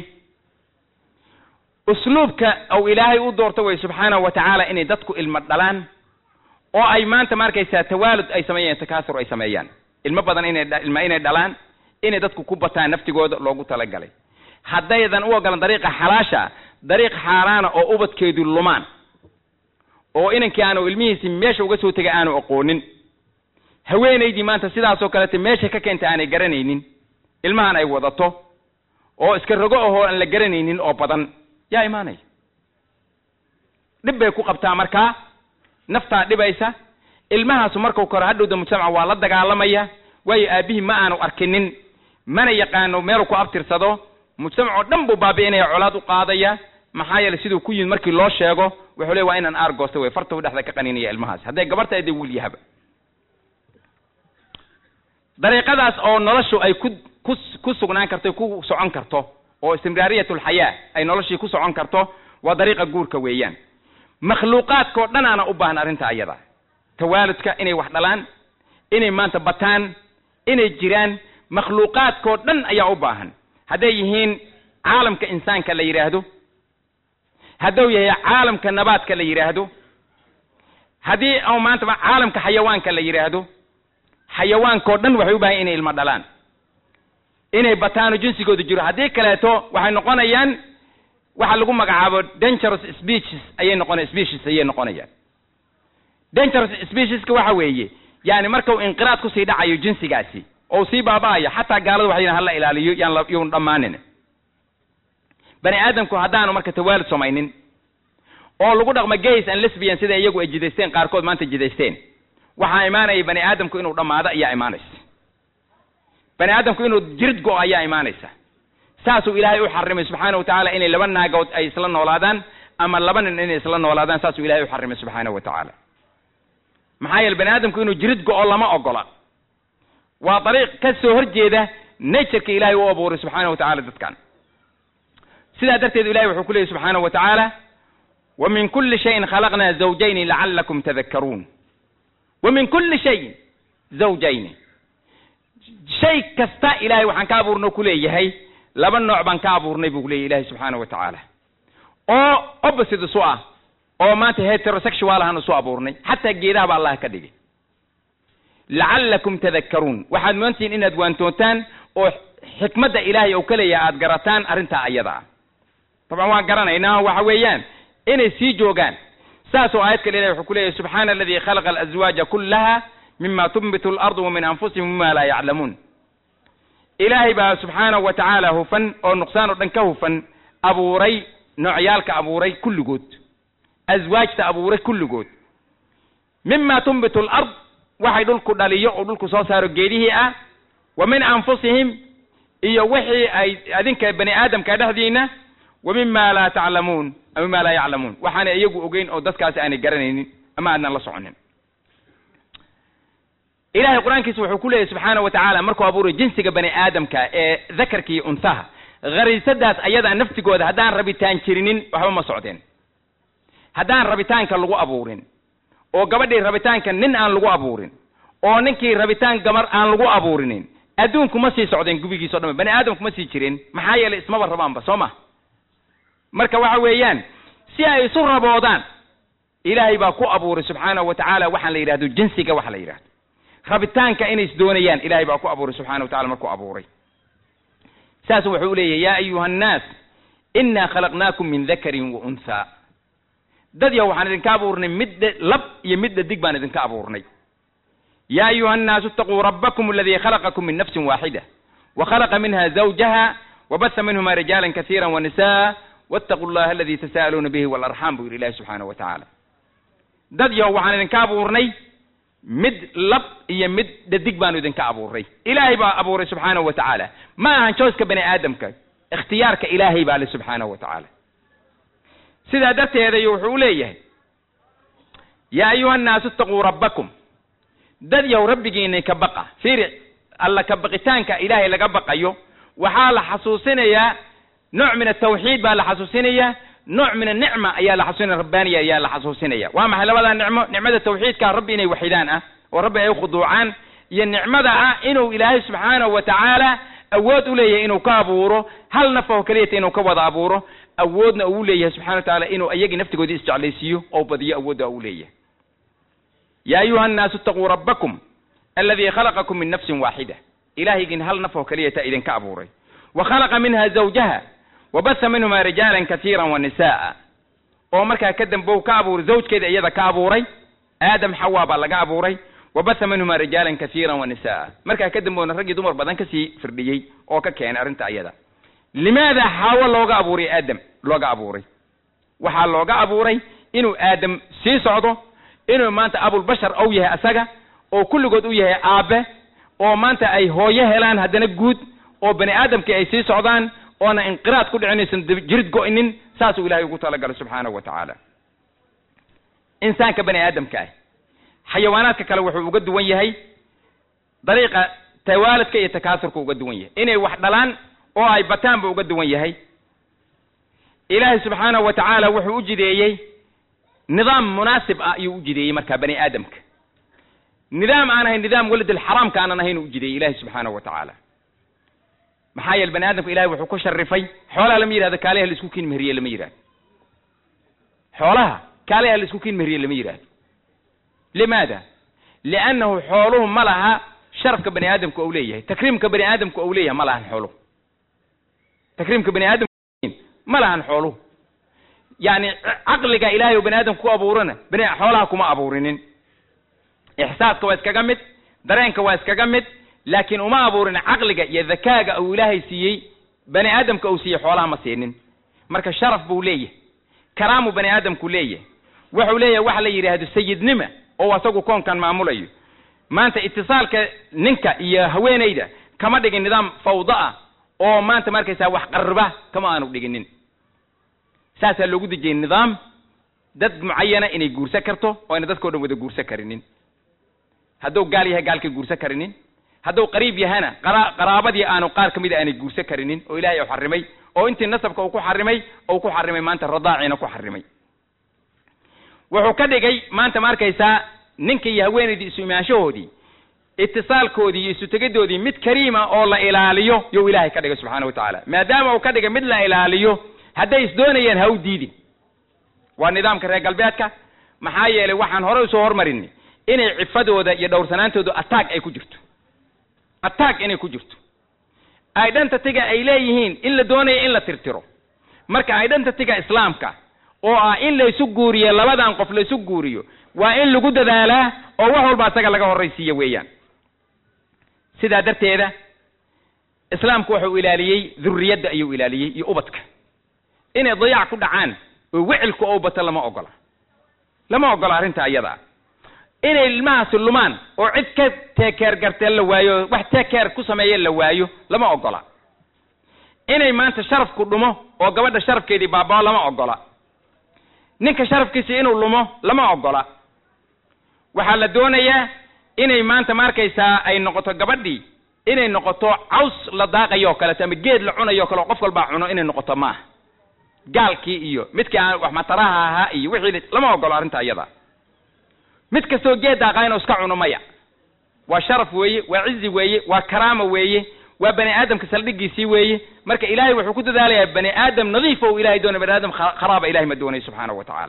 usluubka oo ilaahay u doorto way subxaanahu wa tacaala inay dadku ilmo dhalaan oo ay maanta markaysaa tawaalud ay sameeyaan takaasur ay sameeyaan ilmo badan inay dhalaan inay dadku ku bataan naftigooda loogu talagalay haddaydan u ogolan dariiqa xalaasha dariiq xaaraana oo ubadkeedu lumaan oo inankii aanu ilmihiisi meesha uga soo tegay aanu aqoonin haweenaydii maanta sidaasoo kaleete meesha ka keenta aanay garanaynin ilmahan ay wadato oo iska rogo ahoo aan la garanaynin oo badan yaa imaanaya dhib bay ku qabtaa markaa naftaa dhibaysa ilmahaasu markuu koro hadhowda mujtamaca waa la dagaalamaya waayo aabihii ma aanu arkinin mana yaqaano meeluu ku abtirsado mujtamac oo dhan buu baabi'inaya colaad u qaadaya maxaa yeelay siduu ku yimid markii loo sheego wuxuu leeyahay waa inaan aargoosta wey farta u dhexda ka qaninaya ilmahaas hadday gabarta ay wiil yahaba dariiqadaas oo noloshu ay ku sugnaan karto ku socon karto oo istimraariyatul xayaa ay noloshii ku socon karto waa dariiqa guurka weeyaan makhluuqaadkoo dhan aana u baahan arrinta ayada tawaaludka inay wax dhalaan inay maanta bataan inay jiraan makhluuqaadkoo dhan ayaa u baahan hadday yihiin caalamka insaanka la yidhaahdo hadduu yahay caalamka nabaadka la yidhaahdo haddii oo maanta caalamka xayawaanka la yidhaahdo xayawaankoo dhan waxay u baahan inay ilmo dhalaan inay bataano jinsigooda jiro haddii kaleeto waxay noqonayaan waxa lagu magacaabo dangerous species ayay noqonayaan dangerous specieska waxa weeye yani markuu inqiraad kusii dhacayo jinsigaasi oo sii baaba'aya xataa gaaladu waxay hala ilaaliyo yaan dhammaanin bani aadamku haddaanu marka tawaalud samaynin oo lagu dhaqmo gays and lesbian sida iyagu ay jidaysteen qaarkood maanta jidaysteen waxaa imaanaya bani aadamku inuu dhammaado ayaa imaanaysa bani aadamku inuu jirid go ayaa imaanaysa saasuu ilaahay u xarimay subxaanahu watacaala inay laba naagood ay isla noolaadaan ama laba nin inay isla noolaadaan saasuu ilaahay u xarimay subxaanahu watacaala maxaa yeele bani aadamku inuu jirid go-o lama ogola waa dariiq ka soo horjeeda natureka ilaahay u abuuray subxaanahu watacaala dadkan sidaa darteed ilahay wuxuu ku leeyay subxaanahu watacaala ومن كل شيء خلقنا زوجين لعلكم تذكرون ومن كل شيء زوجين شيء كستا إلهي وحن كابورنا كليه هي لبن نوع بان كابورنا بقولي إلهي سبحانه وتعالى أو أبسط سؤال أو ما هيتروسكشوال هانو سؤال بورني حتى جيرها بالله كديه لعلكم تذكرون واحد منتين إن أدوانتوتان أو حكمة إلهي أو كليه أدقرتان أرنتا أيضا طبعا وان قرنا إنها وحويان إني سيجوغان ساسو آيات كالإلهي وحكوليه سبحان الذي خلق الأزواج كلها مما تنبت الأرض ومن أنفسهم مما لا يعلمون إلهي بها سبحانه وتعالى هفن أو نقصان ودنكهفن أبو ري نوعيالك أبو ري كل جود أزواجت أبو ري كل جود مما تنبت الأرض واحد دولكو داليو دولكو صوصارو جيديه ومن أنفسهم إيا وحي أذنك بني آدم كدهدينا ومما لا تعلمون أو مما لا يعلمون وحنا يجوا أجين أو دس كاس أنا جرنين أما أدنى الله سبحانه إلهي القرآن كيس وحكوله سبحانه وتعالى مركو أبوري جنسك بني آدم كا ذكركي أنثاها غريسداس أيضا نفتك وذا هدان ربيتان كيرينين وحوما مسعودين هدان ربيتان كان لغو أبورين oo gabadhii rabitaanka nin aan lagu abuurin oo ninkii rabitaan gamar aan lagu abuurinin adduunku ma sii socdeen gubigiisa dhamay bani aadamku ma sii jireen maxaa yeelay ismaba rabaanba sooma marka waxa weeyaan si ay isu raboodaan ilaahay baa ku abuuray subxaanahu wa tacaala waxaan la yidhaahdo jinsiga waxa la yidhaahdo rabitaanka inay isdoonayaan ilaahay baa ku abuuray subxaanahu wa tacaala markuu abuuray saas wuxuu leeyahay yaa ayuha nnaas innaa khalaqnaakum min dakarin wa unthaa dad yow waxaan idinka abuurnay mid lab iyo mid dig baan idinka abuurnay yaa ayuha annaasu ittaquu rabbakum alladii khalaqakum min nafsin waaxida wa khalaqa minha zawjaha وبث منهما رجالا كثيرا ونساء واتقوا الله الذي تساءلون به والأرحام بإذن الله سبحانه وتعالى dad yow waxaan idinka abuurnay mid lab iyo mid dig baan idinka abuurnay ilaahay baa abuuray subxaanahu wa tacaala ma ahan jooska bani aadamka ikhtiyaarka ilaahay baa le subxaanahu wa tacaala sidaa darteeda wuxuu leeyahay yaa ayuha nnaasu ittaquu rabbakum dad yow rabbigiinay ka baqa fiiri alla ka baqitaanka ilaahay laga baqayo waxaa la xasuusinayaa nooc min atawxiid baa la xasuusinayaa nooc min anicma ayaa la xasuusinaya rabbaaniya ayaa la xasuusinaya waa maxay labada nicmo nicmada tawxiidka rabbi inay waxidaan ah oo rabbi ay khuduucaan iyo nicmada ah inuu ilaahay subxaanahu wa tacaala awood u leeyahay inuu ka abuuro hal naf oo kaliya inuu ka wada abuuro awoodna uu leeyahay subxaanahu wa tacaala inuu ayagii naftigoodii isjeclaysiiyo oo badiyo awoodda uu leeyahay yaa ayuha nnaasu ittaquu rabbakum alladii khalaqakum min nafsin waaxida ilaahaygiin hal naf oo kaliya ta idinka abuuray wa khalaqa minha zawjaha وبث منهما رجالا كثيرا ونساء oo markaa ka dambow ka abuuray zawjkeeda iyada ka abuuray aadam xawaa baa laga abuuray وبث منهما رجالا كثيرا ونساء markaa ka dambowna rag iyo dumar badan ka sii firdhiyay oo ka keenay arinta iyada limaada xawa looga abuuray aadam looga abuuray waxa looga abuuray inuu aadam sii socdo inuu maanta abul bashar oo yahay asaga oo kulligood u yahay aabe oo maanta ay hooyo helaan haddana guud oo bani aadamkii ay sii socdaan oona inqiraad ku dhicinaysan jirid go'inin saasuu ilaahay ugu talagalay subxaanahu wa tacaala insaanka bani aadamka ah xayawaanaadka kale wuxuu uga duwan yahay dariiqa tawaalidka iyo takaasurka uga duwan yahay inay wax dhalaan oo ay bataan buu uga duwan yahay ilaahay subxaanahu wa tacaala wuxuu u jideeyey nidaam munaasib ah ayuu u jideeyey markaa bani aadamka nidaam aan ahayn nidaam walad alxaraamka aanan ahayn u jideeyey ilaahay subxaanahu wa tacaala maxaa yeele bani aadamka ilahay wuxuu ku sharifay xoolaha lama yidhahdo kaaliha la isku kiin mehriye lama yidhahdo xoolaha kaaliha la isku kiin mehriye lama yidhahdo limaada liannahu xooluhu ma laha sharafka bani aadamku ou leeyahay takriimka bani aadamku ou leeyahay ma lahan xooluhu takriimka bani aadamku ma lahan xooluhu yani caqliga ilaahay oo bani aadamku ku abuurana xoolaha kuma abuurinin ixsaaska waa iskaga mid dareenka waa iskaga mid laakiin uma abuurin caqliga iyo dakaaga uu ilaahay siiyey bani aadamka uu siiyey xoolaha ma siinin marka sharaf buu leeyahay karaamu bani aadamku leeyahay wuxuu leeyahay waxa la yidhaahdo sayidnima oo asagu koonkan maamulayo maanta itisaalka ninka iyo haweenayda kama dhigin nidaam fawda ah oo maanta markaysaa wax qarriba kama aanu dhiginin saasaa loogu dejiyey nidaam dad mucayana inay guursan karto oo ayna dadkao dhan wada guursan karinin hadduu gaal yahay gaalkay guursan karinin hadduu qariib yahana qaraabadii aanu qaar ka mida aanay guursan karinin oo ilaahay u xarimay oo intii nasabka uu ku xarimay maanta radaacina ku xarimay wuxuu ka dhigay maanta ma arkaysaa ninka iyo haweenaydii isu imaanshahoodii itisaalkoodii iyo isu tegidoodii mid kariima oo la ilaaliyo yuu ilaahay ka dhigay subxaana wa tacaala maadaama uu ka dhigay mid la ilaaliyo hadday isdoonayaan ha u diidin waa nidaamka reer galbeedka maxaa yeelay waxaan hore usoo hormarinay inay cifadooda iyo dhowrsanaantooda ataag ay ku jirto ataag inay ku jirto identityga ay leeyihiin in la doonayo in la tirtiro marka identityga islaamka oo ah in la isu guuriyo labadan qof la isu guuriyo waa in lagu dadaalaa oo wax walba asaga laga horraysiiyo weeyaan sidaa darteeda islaamku wuxuu ilaaliyey dhurriyadda ayuu ilaaliyey iyo ubadka inay dayac ku dhacaan oo wicilku oo bata lama ogola arrinta ayada inay ilmahaasi lumaan oo cid ka teekeer gartee la waayo wax teekeer ku sameeye la waayo lama ogola inay maanta sharafku dhumo oo gabadha sharafkeedii baabao lama ogola ninka sharafkiisa inuu lumo lama ogola waxaa la doonayaa inay maanta markaysaa ay noqoto gabadhii inay noqoto caws la daaqayo kale ama geed la cunayo kale qof walba cuno inay noqoto ma gaalkii iyo midkii aan wax mataraha ahaa iyo wixii lama ogolo arrinta iyada mid kastoo geed daaqayno iska cuno maya waa sharaf weeye waa cizi weeye waa karaama weeye waa bani aadamka saldhigiisii weeye marka ilaahay wuxuu ku dadaalayaa bani aadam nadiif oo ilaahay doona bani aadam kharaaba ilaahay ma doonay subxaanahu wa tacaala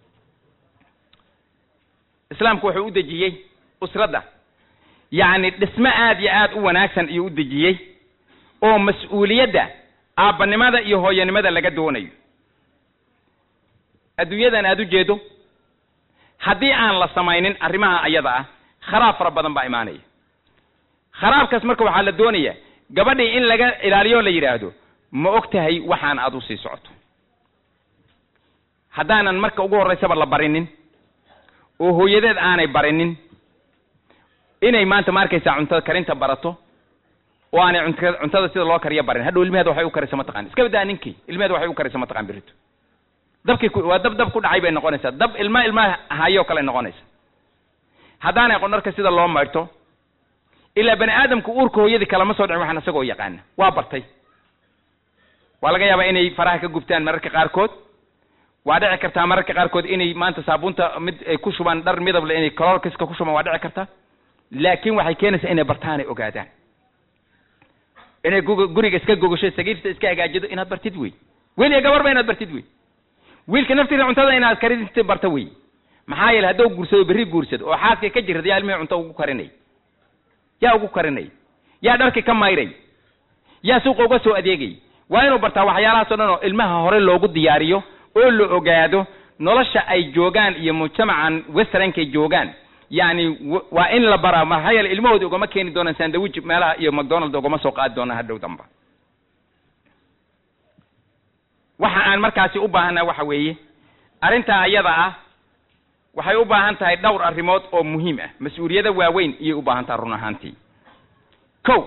islaamku wuxuu u dejiyey usradda yacni dhismo aad iyo aad u wanaagsan iyo u dejiyey oo mas-uuliyadda aabbanimada iyo hooyanimada laga doonayo adduunyadan aad u jeedo haddii aan la samaynin arrimaha ayada ah kharaab fara badan baa imaanaya kharaabkaas marka waxaa la doonayaa gabadhii in laga ilaaliyo la yidhaahdo ma og tahay waxaan aad u sii socoto haddaanan marka ugu horraysaba la barinin oo hooyadeed aanay barinin inay maanta ma arkaysaa cuntada karinta barato oo aanay cuntada sida loo kariyo barin hadhow ilmaheeda waxay u karaysa mataqaan iska badaa ninkii ilmaheeda waxay u karaysa mataqaan birito dabkii waa dab ku dhacay bay noqonaysaa dab ilma hayo kale noqonaysa haddaanay qondarka sida loo mayrto ilaa bani aadamku uurka hooyadii kalama soo dhicin waxaan isagoo yaqaana waa bartay waa laga yaabaa inay faraha ka gubtaan mararka qaarkood waa dhici kartaa mararka qaarkood inay maanta saabuunta mid ay ku shubaan dhar midable inay chlorkiska ku shubaan waa dhici kartaa laakiin waxay keenaysaa inay bartaan ay ogaadaan inay guriga iska gogasho sagiirta iska hagaajido inaad bartid wey wiil iyo gabarba inaad bartid wey wiilka naftiisa cuntada inaad karinta barta wey maxaa yeelay hadduu guursado berri guursado oo xaaskii ka jirta yaa ilmihii cunto ugu karinay yaa dharkii ka mayray yaa suuqa uga soo adeegay waa inuu bartaa waxyaalahaas oo dhan oo ilmaha hore loogu diyaariyo oo la ogaado nolosha ay joogaan iyo mujtamacan westernka joogaan yani waa in la baraa maxaa yeelay ilmahooda ugama keeni doonaan sandwich meelaha iyo McDonald ugama soo qaadi doonaan hadhow damba waxa aan markaasi u baahanaa waxa weeye arrinta ayada ah waxay u baahan tahay dhowr arrimood oo muhiim ah mas'uuliyada waaweyn iyo u baahan tahay run ahaantii kow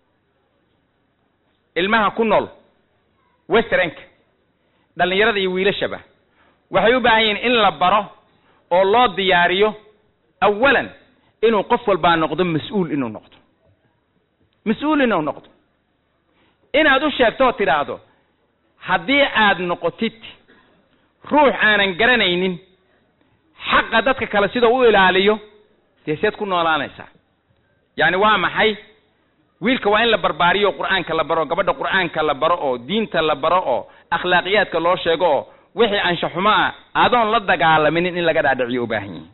ilmaha ku nool westernka dhalinyarada iyo wiilashaba waxay u baahan yihiin in la baro oo loo diyaariyo awalan inuu qof walba noqdo mas'uul inuu noqdo inaad u sheegto tiraahdo haddii aad noqotid ruux aanan garanaynin xaqa dadka kale sida u ilaaliyo deeseed ku noolaanaysaa yani waa maxay wiilka waa in la barbaariyo qur'aanka la baro gabadha qur'aanka la baro oo diinta la baro oo akhlaaqiyadka loo sheego oo wixii anshaxuma ah adoon la dagaalamin in laga dhaadhiciyo u baahan yahay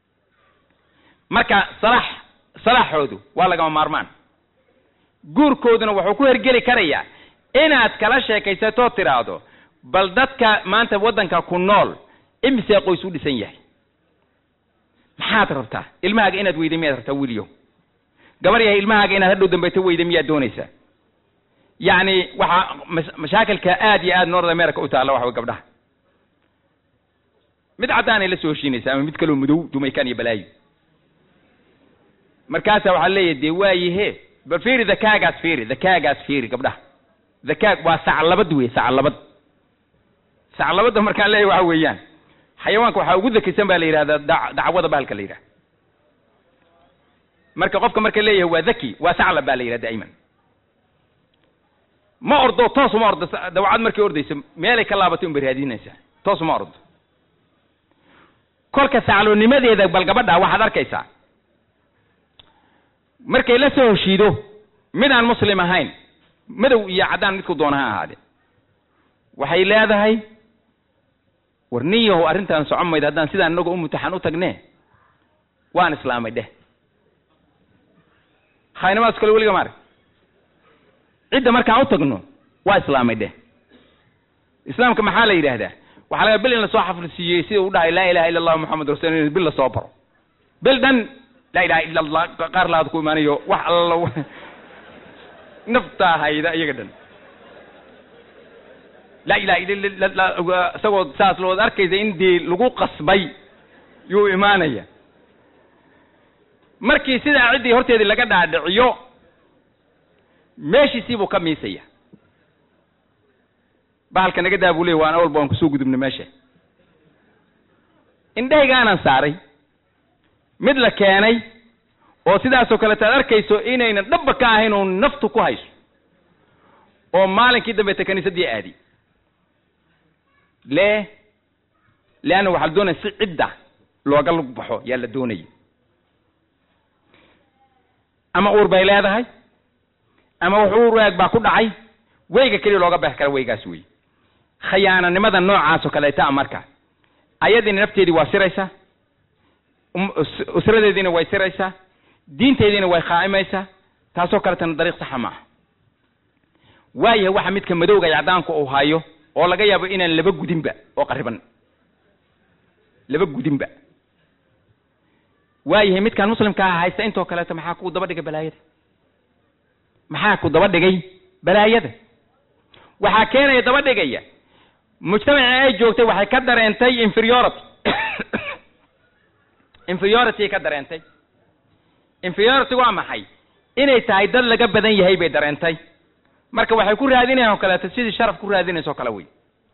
marka salaaxoodu waa laga maarmaan guurkooduna wuxuu ku hergeli karayaa inaad kala sheekaysato tiraahdo bal dadka maanta waddanka ku nool imse qoys u dhisan yahay maxaad rabtaa ilmahaaga inaad weydo miyaad rabtaa wiiliyo gabar yahay ilmahaaga inaad hadhow dambayto weydo miyaad doonaysaa yani waxa mashaakilka aad iyo aad North America u taala waxa gabdhaha mid cadaanay la soo heshiinaysa ama mid kale madow dumaykan iyo balaayo markaas waxa leeyahay de waayahe bal fiiri dakaagaas fiiri gabdhaha dakaag waa saclabad weey saclabada markaan leeyahay waxa weeyaan xayawaanka waxa ugu dakisan baa la yiraahdaa dacwada bahalka la yiraahdo marka qofka marka leeyahay waa daki waa saclab baa la yiraahdaa daiman ma ordo toos ma ordo dawcad markii ordayso meelay ka laabatay umbar raadinaysa toos ma ordo kolka sacloonimadeeda bal gabadha waxaad arkaysaa markay la soo heshiido mid aan muslim ahayn madow iyo cadaan midku doonaha ahaade waxay leedahay warniyo arrintan socomayda haddaan sidaan inagu u mutaxan u tagnee waan islaamay dheh khaynamas kale weliga maar cidda markaan u tagno waa islaamay dheh islaamka maxaa la yiraahdaa waxa laga bil in la soo xaflisiiyay sida uu dhahay la ilaaha illa allah muhammad rasuulullah bil la soo baro bil dan la ilaaha illa allah qaar laad ku imaanayo wax alla nafta hayda iyaga dhan la ilaaha illa allah sagoo saas loo arkaysa in dii lagu qasbay yuu imaanaya markii sida cidii horteedii laga dhaadhiciyo meeshii buu ka miisaya bahalka naga daabulay waan awal baan ku soo gudubnay meesha indhaygaanan saaray mid la keenay oo sidaasoo kale taad arkayso inaynan dhabba ka ahayn oo naftu ku hayso oo maalinkii dambe ta kaniisadii aadi leanna waxaa la doonaya si cidda looga lug baxo yaa la doonaya ama uur bay leedahay ama wax uur waag baa ku dhacay weyga keliya looga baxi kara weygaas wey khiyaananimada noocaas oo kaleeta marka ayadina nafteedii waa siraysaa usradeediina way siraysaa diinteediina way khaa'imaysaa taasoo kaletana dariiq saxa maaha waayahay waxa midka madowga iyo caddaanku uu hayo oo laga yaabo inaan laba gudinba oo qariban laba gudinba waayahay midkaan muslimka ah haysta intoo kaleeta maxaa ku daba dhigay balaayada maxaa ku daba dhigay balaayada waxaa keenaya daba dhigaya mujtamaca ay joogtay waxay ka dareentay inferiority ka dareentay inferiority waa maxay inay tahay dad laga badan yahay bay dareentay marka waxay ku raadinayaan oo kaleeto sidii sharaf ku raadinayso oo kale wey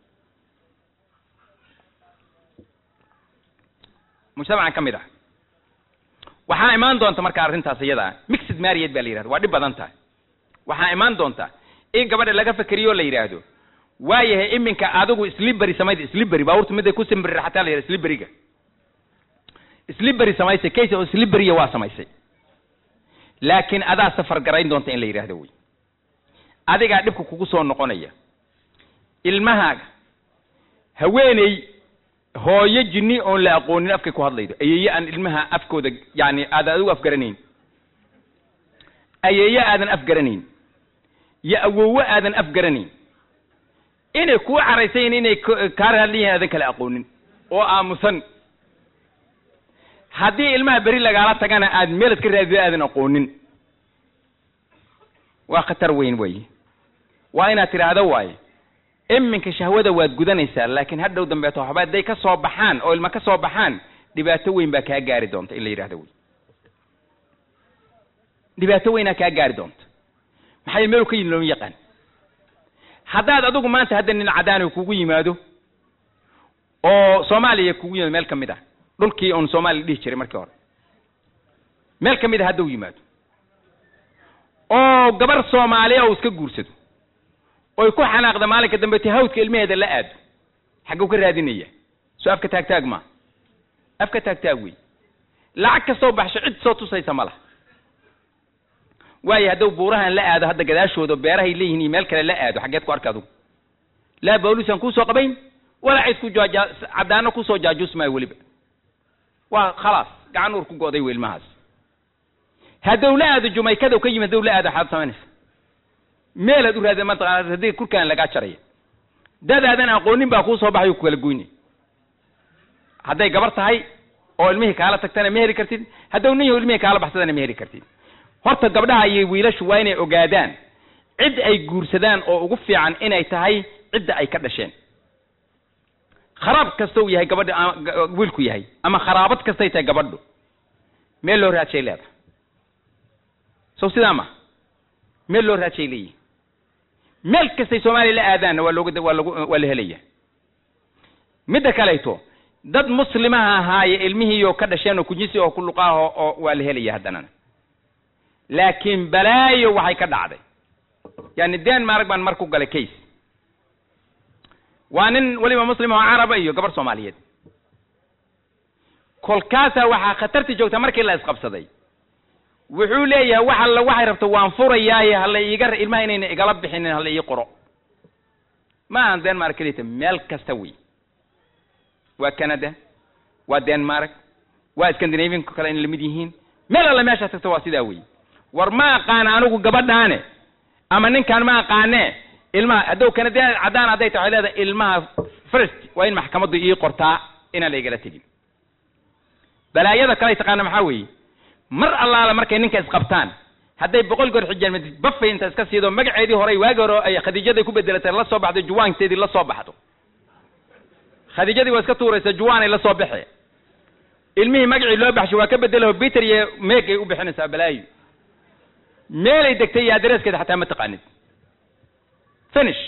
mujtamacan ka mid ah waxaa imaan doonta marka arrintaas iyada mixed marriage baa la yidhahda waa dhib badan tahay waxaa imaan doonta in gabadha laga fakeriyo la yidhaahdo waayahay iminka adigu sliberi samayda sliberi baabuurta miday ku simbiri xataa la yidhahda sliberiga sliberi samaysay case oo sliberiya waa samaysay laakiin adaa safar garayn doonta in la yidhaahdo wey adigaa dhibka kugu soo noqonaya ilmahaaga haweeney hooyo jinni oon la aqoonin afkay ku hadlaydo ayeeye aan ilmaha afkooda yani aadan adigu afgaranayn ayeeye aadan afgaranayn iyo awowe aadan afgaranayn inay kuu caraysayin inay kaa raadliyihin aadan kala aqoonin oo aamusan haddii ilmaha beri lagaala tagana aad meelad ka raadido aadan aqoonin waa khatar weyn weye waa inaad tidhaahdo waaye iminka shahwada waad gudanaysaa laakiin hadhow dambeeto waxba hadday ka soo baxaan oo ilma ka soo baxaan dhibaato weyn baa kaa gaari doonta in la yidhahdo wey dhibaato weynaa kaa gaari doonta maxay meel ka looma yaqaan haddaad adigu maanta hadda nin cadaan kugu yimaado oo Soomaaliya kugu yimaado meel kamid ah dhulkii on Soomaaliya dhihi jiray markii hore meel kamid ah hadda uu yimaado oo gabar Soomaaliya oo iska guursado oo ku xanaaqda maalinka dambe hawdka ilmaheeda la aado xaguu ka raadinaya soo afka taagtaag ma afka taagtaag wey lacag ka soo baxsho cid soo tusaysa malaha waayo hadduu buurahan la aado hadda gadaashooda beerahay leeyihiin meel kale la aado xageed ku arkaadu la boolisan ku soo qabayn wala cid ku jaaja cadaano ku soo jaajuus ma waliba waa khalaas gacan ur ku gooday weelmahaas hadduu la aado jumaykada ka yimid hadduu la aado xad samaynaysa meel aad u raadin ma taqaan hadii kurkaan laga jaray dadaadan aqoonin baa ku soo baxay ku kala goynay hadday gabar tahay oo ilmihii kaala tagtana ma heli kartid hadduu nin ilmihii kaala baxsadana ma heli kartid horta gabdhaha iyo wiilashu waa inay ogaadaan cid ay guursadaan oo ugu fiican inay tahay cidda ay ka dhasheen kharaab kasta uu yahay gabadha wiilku yahay ama kharaabad kasta ay tahay gabadhu meel loo raajay leedahay soo sidaama meel loo raajay leeyahay meel kasta Soomaaliya la aadaan waa la helaya midda kaleeto dad muslimaha ahaay ilmihiyo ka dhasheen oo kujisi oo ku luqaaho oo waa la helaya haddana laakiin balaayo waxay ka dhacday yani Denmark baan markuu galay case waa nin waliba muslim oo carab iyo gabar Soomaaliyeed kolkaasa waxa khatarti joogta markii la isqabsaday wuxuu leeyahay waxa la waxay rabto waan furayaa hal iiga ilmaha inay igala bixinin hal ii qoro ma aan Denmark kaliya meel kasta way waa Canada waa Denmark waa Scandinavian kale in lamid yihiin meel alla meesha tagto waa sidaa way war ma aqaan anigu gabadhaane ama ninkan ma aqaane ilmaha hadduu Canada cadaan haday tahay leedahay ilmaha first waa in maxkamaddu ii qortaa in la igala tagin balaayada kale taqaana maxaa weey mar allaala markay ninka isqabtaan hadday 100 goor xijaan mid bafay inta iska siido magaceedii hore waagi hore ay Khadiijada ku bedelatay la soo baxdo juwaanteedii la soo baxdo Khadiijadii waa iska tuuraysa juwaan ay la soo baxay ilmihii magacii loo baxshay waa ka bedelo Peter iyo meegay u bixinaysa balaayo meelay degtay ya adereskeeda xataa ma taqaanid finish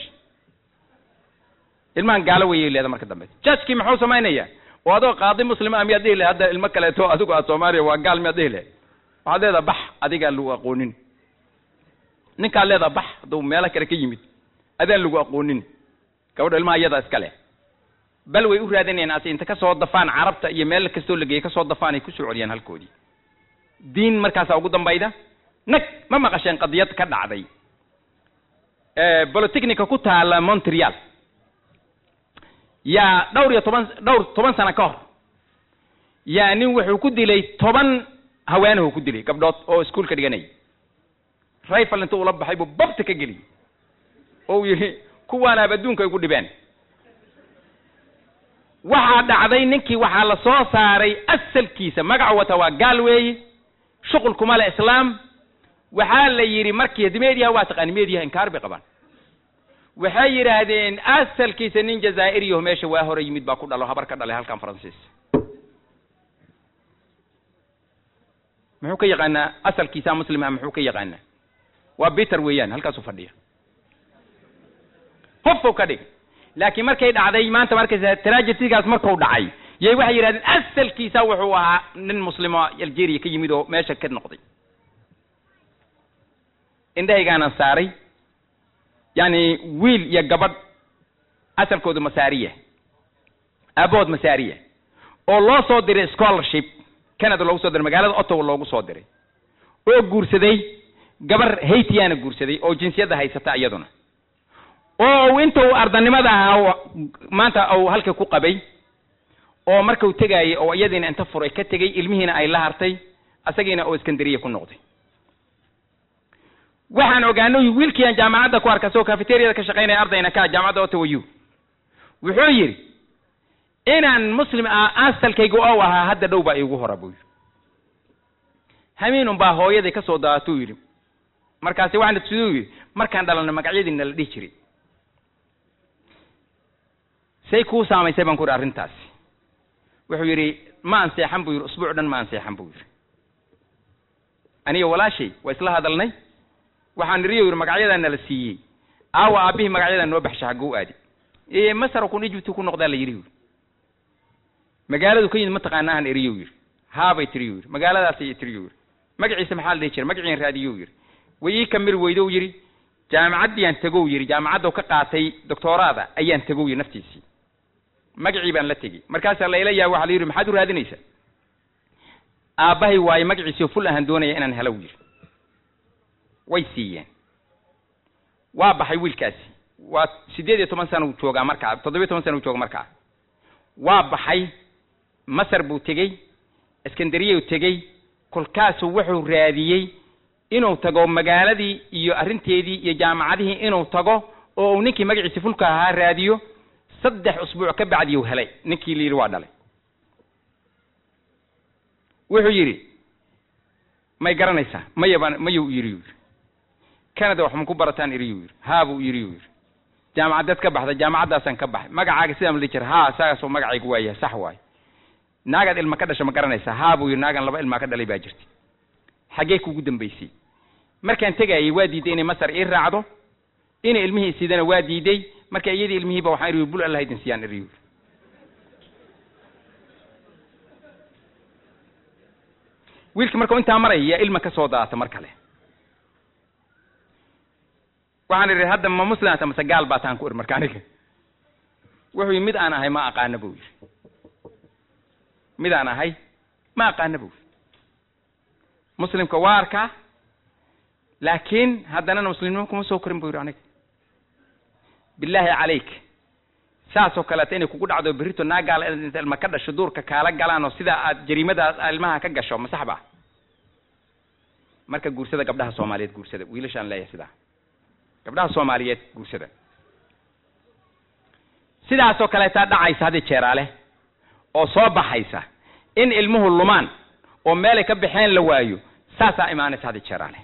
ilmaan gaalo weeyay leedahay marka dambe judge-kii muxuu sameeynaya oo adoo qaadi muslim ah miyaad dhihi hadda ilmo kale to adigu aad Soomaaliya waa gaal miyaad dhihi waxaad leedaha bax adigaa lagu aqoonin ninkaad leedaha bax hadduu meelo kale ka yimid adaan lagu aqoonin gabadha ilmaha iyada iska leh bal way u raadinayaan ase inta ka soo dafaan carabta iyo meel kastoo la geeyey ka soo dafaan ay ku soo celiyaan halkoodii diin markaasaa ugu dambayda nag ma maqasheen qadiyad ka dhacday bolotechnica ku taala Montreal yaa dhowr toban sano ka hor yaa nin wuxuu ku dilay 10 haweenahu ku dilay gabdhood oo iskuulka dhiganay rifle intuu la baxay buu babta ka geliyay oo yiri kuwaana adduunka ay ku dhibeen waxa dhacday ninkii waxa la soo saaray asalkiisa magac wata waa galway shaqul kuma la islaam waxa la yiri markii media waa taqaan media inkaar bi qaban waxay yiraahdeen asalkiisa nin jazaa'iriyo meesha waa hore yimid baa ku dhalo habar ka dhalay halkan Faransiis muxuu ka yaqaana asalkiisa muslim muxuu ka yaqaana waa Peter weeyaan halkaas u fadhiya hofo ka dhig laakiin markay dhacday maanta markay tragedy-gaas markuu dhacay yey waxay yiraahdeen asalkiisa wuxuu ahaa nin muslimo Algeria ka yimid oo meesha ka noqday indhaygaana saaray yani wiil iyo gabadh asalkoodu masaariya abood masaariya oo loo soo diray scholarship Canada loogu soo diray magaalada Ottawa loogu soo diray oo guursaday gabar Haitiana guursaday oo jinsiyadda haysata iyaduna oo intuu ardanimada ahaa maanta oo halka ku qabay oo markuu tagayay oo iyadina inta furay ka tagay ilmihiina ay la hartay asagiina oo Iskandariya ku noqday waxaan ogaanay wiilkii jaamacadda ku arkay soo cafeteria ka shaqeynay ardayna ka jaamacadda Ottawa wuxuu yiri inaan muslim asalkaygu oo ahaa hadda dhow baa igu horabo hamiinun baa hooyaday ka soo daato yiri markaas waxaan tidhi markaan dhalanay magacyadiina la dhigi jiray say ku saameysay baan ku arintaas wuxuu yiri ma anseexan buu yiri usbuuc dhan ma anseexan buu yiri aniga walaashay way isla hadalnay waxaan riyo magacyadana la siiyay aabihi magacyadana noo baxsha xaguu aadi masar ku Egypt ku noqdaa la yiri magaaladu ka yimid ma taqaanaan eriyo yiri haabay tiriyo yiri magaaladaas ay tiriyo yiri magaciisa maxaa la dhigi jiray magaciin raadiyo yiri way ka mir weydo yiri jaamacadii aan tago yiri jaamacadda ka qaatay doctorada ayaan tago yiri naftiisi magacii baan la tagay markaas la ilayaa waxa la yiri maxaad u raadinaysaa aabahay waay magaciisa ful ahaan doonaya inaan helo yiri way siiyeen waa baxay wiilkaasi waa 18 sano uu joogaa markaa 17 sano uu joogaa markaa waa baxay Masar buu tagay Iskandariya uu tagay kulkaas wuxuu raadiyay inuu tago magaaladii iyo arinteedii iyo jaamacadihii inuu tago oo ninkii magaciisa fulka ahaa raadiyo 3 usbuuc ka bacdi uu helay ninkii liir waa dhalay wuxuu yiri may garanaysaa mayuu yiri Canada wax ma ku barataan yiri haabu yiri jaamacadda ka baxday jaamacadaasan ka baxay magacaaga sidaan la jir saasoo magacaygu waaya sax waay naagad ilma ka dhashay ma garanaysaa haabu yiri naagan 2 ilma ka dhalay baa jirtay xagee kugu dambeysay markaan tagayay waa diiday inay Masar ii raacdo in ilmihii sidana waa diiday marka iyadii ilmihiiba waxaan yiri bul Allah idin siiyaan iriyo wiilka marka inta maray ilma ka soo daata mar kale waxaan yiri hadda ma muslimaanta ma sagaal baataan ku markaaniga wuxuu mid aan ahay ma aqaan buu yiri mid aan ahay ma aqaan buu muslimka waarka laakiin haddana musliminimo kuma soo korin buu yiri aniga billahi alayk saaso kale inay kugu dhacdo birito naagaal ilma ka dhasho duurka kaala galaan oo sida aad jariimadaas ilmaha ka gasho ma saxba marka guursada gabdhaha Soomaaliyeed guursada wiilashan leeyahay sida gabdhaha Soomaaliyeed guursada sidaasoo kale taa dhacaysa hadii jeeraale oo soo baxaysa in ilmuhu lumaan oo meel ka bixeen la waayo saasa imaanaysa hadii jeeraale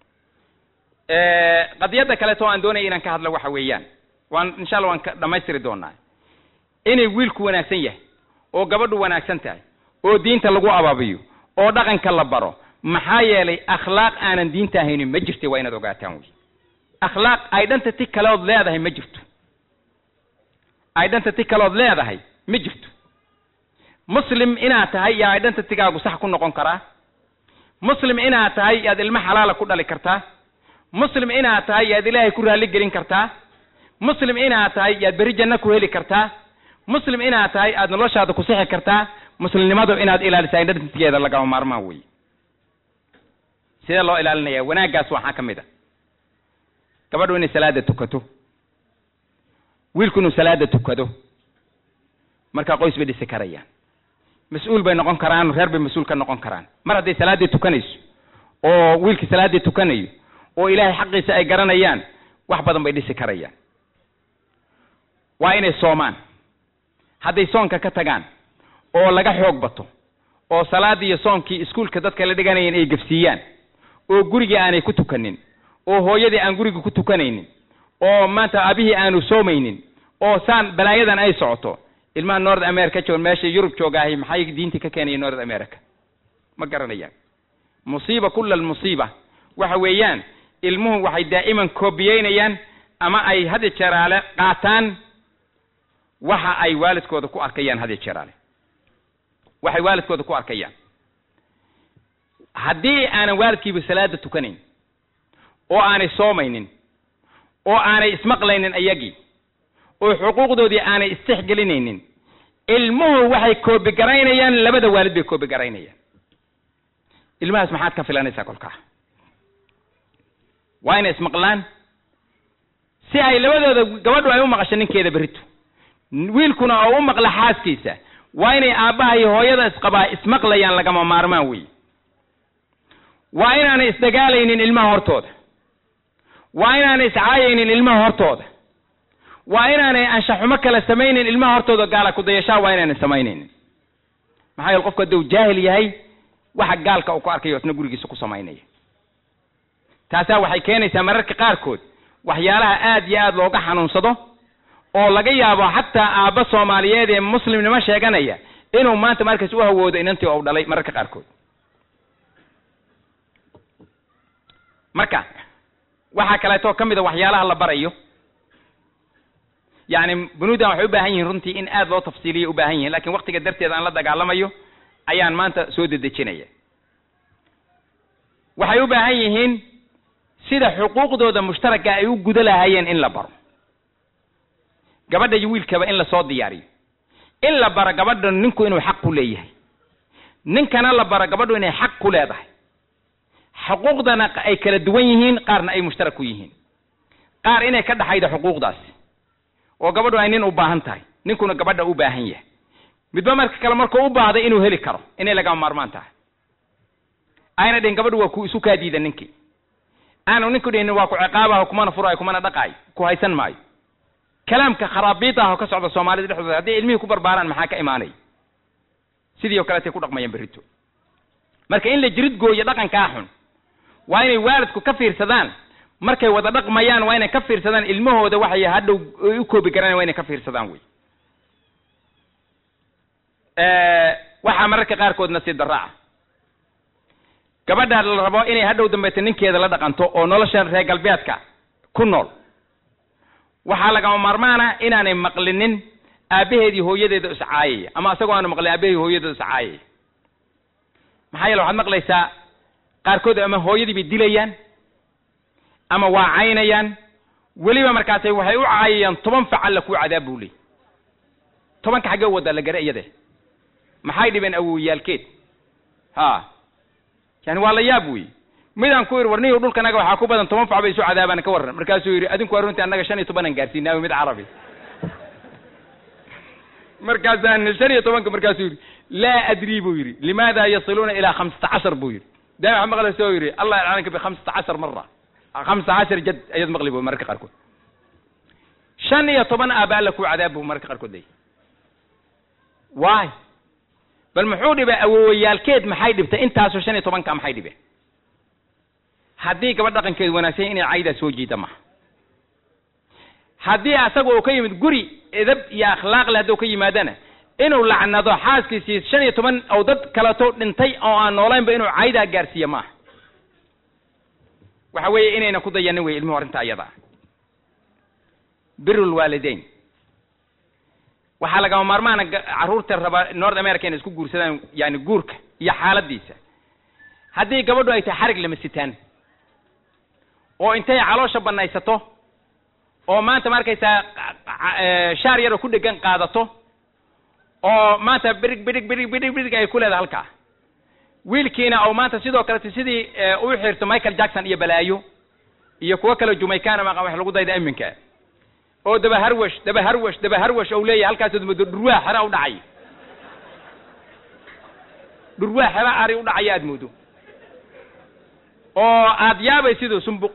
qadiyada kale oo aan doonay inaan ka hadlo waxa weeyaan waan insha Allah waan dhamaystiri doonaa inay wiilku wanaagsan yahay oo gabadhu wanaagsan tahay oo diinta lagu abaabiyo oo dhaqanka la baro maxaa yeelay akhlaaq aanan diinta ahayn ma jirto waa inaad ogaataan way akhlaaq identity kale oo leedahay ma jirto identity kale oo leedahay ma jirto muslim ina tahay ya identity-gaagu sax ku noqon karaa muslim inaad tahay yaad ilmo xalaala ku dhali kartaa muslim inaad tahay yaad ilaahay ku raali gelin kartaa muslim inaad tahay yaad beri janno ku heli kartaa muslim inaad tahay aad noloshaada ku sixi kartaa muslimnimadu inaad ilaalisaa indhantigeeda lagama maarmaan weeye sidee loo ilaalinaya wanaaggaas waxaa ka mid a gabadhu inay salaada tukato wiilku inuu salaada tukado markaa qoys bay dhisi karayaan mas-uul bay noqon karaan reer bay mas-uul ka noqon karaan mar hadday salaaddii tukanayso oo wiilkii salaaddii tukanayo oo ilaahay xaqiisa ay garanayaan wax badan bay dhisi karayaan waa inay soomaan hadday soonka ka tagaan oo laga xoog bato oo salaaddii iyo soonkii iskuulka dadka la dhiganayeen ay gafsiiyaan oo gurigii aanay ku tukanin oo hooyadii aan guriga ku tukanaynin oo maanta aabihii aanu soomaynin oo saan balaayadan ay socoto ilmaha North America joog meesha Yurub joogaahay maxay diinta ka keenayeen North America ma garanayaan musiiba kull al musiiba waxa weeyaan ilmuhu waxay daa'iman koobiyeynayaan ama ay had jeeraale qaataan waxa ay waalidkooda ku arkayaan had jeeraale waxay waalidkooda ku arkayaan haddii aanan waalidkiiba salaada tukanayn oo aanay soomaynin oo aanay ismaqlaynin ayagii oo xuquuqdoodii aanay istixgelinaynin ilmuhu waxay koobi garaynayaan labada waalid bay koobi garaynayaan ilmahaas maxaad ka filanaysaa kolkaa waa inay ismaqlaan si ay labadooda gabadhu ay u maqasho ninkeeda berrito wiilkuna oo u maqla xaaskiisa waa inay aabbaha iyo hooyada isqabaa ismaqlayaan lagama maarmaan weeye waa inaanay isdagaalaynin ilmaha hortooda waa inaanay iscaayaynin ilmaha hortooda waa inaanay anshaxumo kala samaynin ilmaha hortooda gaala ku dayashaa waa inaanay samaynaynin maxaa yeele qofku hadduu jaahil yahay waxa gaalka uu ku arkayo isna gurigiisa ku samaynaya taasaa waxay keenaysaa mararka qaarkood waxyaalaha aad iyo aad looga xanuunsado oo laga yaabo xataa aabba Soomaaliyeed ee muslimnimo sheeganaya inuu maanta markaas u hawoodo inantii uu dhalay mararka qaarkood marka waxa kale oo kamid ah waxyaalaha la barayo yani bunuuda waxay u baahan yihiin runtii in aad loo tafsiiliyo u baahan yihiin laakiin waqtiga darteeda aan la dagaalamayo ayaan maanta soo dedejinaya waxay u baahan yihiin sida xuquuqdooda mushtaraka ay u guda lahaayeen in la baro gabadha iyo wiilkaba in la soo diyaariyo in la baro gabadha ninku inuu xaq ku leeyahay ninkana la baro gabadhu inay xaq ku leedahay xuquuqdana ay kala duwan yihiin qaarna ay mushtarak ku yihiin qaar inay ka dhaxaydo xuquuqdaas oo gabadhu ay nin u baahan tahay ninkuna gabadha u baahan yahay midba marka kale markuu u baahdo inuu heli karo inay laga maarmaan tahay ayna dhin gabadhu waa ku isu ka diidan ninkii aanu ninku dhin waa ku ciqaabaha kumana furaay kumana dhaqay ku haysan maayo kalaamka kharaabita oo ka socda Soomaalida dhexdooda hadii ilmihi ku barbaaran maxaa ka iimaanay sidii oo kale ay ku dhaqmayeen berrito marka in la jirid gooyo dhaqanka xun waa inay waalidku ka fiirsadaan markay wada dhaqmayaan waa inay ka fiirsadaan ilmahooda waxay hadhow u koobi karaan waa inay ka fiirsadaan way waxa mararka qaarkood nasiib daraaca gabadha la rabo inay hadhow dambeeyo ninkeeda la dhaqanto oo nolosha reer galbeedka ku nool waxa laga maarmaana inaanay maqlinin aabaheedii hooyadeeda iscaayay ama asagoo aan maqlin aabaheedii hooyadeeda iscaayay maxaa yeelay waxaad maqlaysaa qaarkood ama hooyadii bay dilayaan ama waa caynayaan weliba markaasay waxay u caayayaan 10 facal ku cadaab buu leey 10 ka xagee wada la garay iyada maxay dhibeen awowyaalkeed yani waa la yaab weey midaan ku warniyo dhulkanaga waxa ku badan 10 facal bay soo cadaabaan ka waran markaasuu yiri adinku aruntii annaga 15 gaarsiinaa mid carabi markaasaan 15 markaasuu yiri la adri buu yiri limaada yasiluna ila 15 buu yiri daa maqla soo yiri allah yalعنك ب 15 مره 15 jad ayad maqlibo marka qarkood 15 aabaa la ku cadaabo marka qarkood day waay bal muxuu dhibay awowyaalkeed maxay dhibtay intaas 15 ka maxay dhibay haddii gabadh dhaqankeed wanaagsan inay caayda soo jiida ma haddii asagu uu ka yimid guri edab iyo akhlaaq leh haduu ka yimaadana inuu lacnado xaaskiisii 15 oo dad kala too dhintay oo aan noolaynba inuu caayda gaarsiiyo ma waxa weeye inayna ku dayanin way ilmo warinta ayada birrul waalidayn waxa laga maarmaan caruurta raba North America inay isku guursadaan yani guurka iyo xaaladiisa haddii gabadhu ay tahay xarig lama sitaan oo intay caloosha banaysato oo maanta markaysaa shaar yar oo ku dhegan qaadato oo maanta birig ay ku leedahay halkaa wiilkiina oo maanta sidoo kale sidii uu xirto Michael Jackson iyo balaayo iyo kuwa kale Jamaican ma wax lagu dayda iminka oo daba harwash oo leeyahay halkaas muddo dhurwaa xara u dhacay dhurwaa xara ari u dhacay aad moodo oo aad yaabay sidoo sumbuq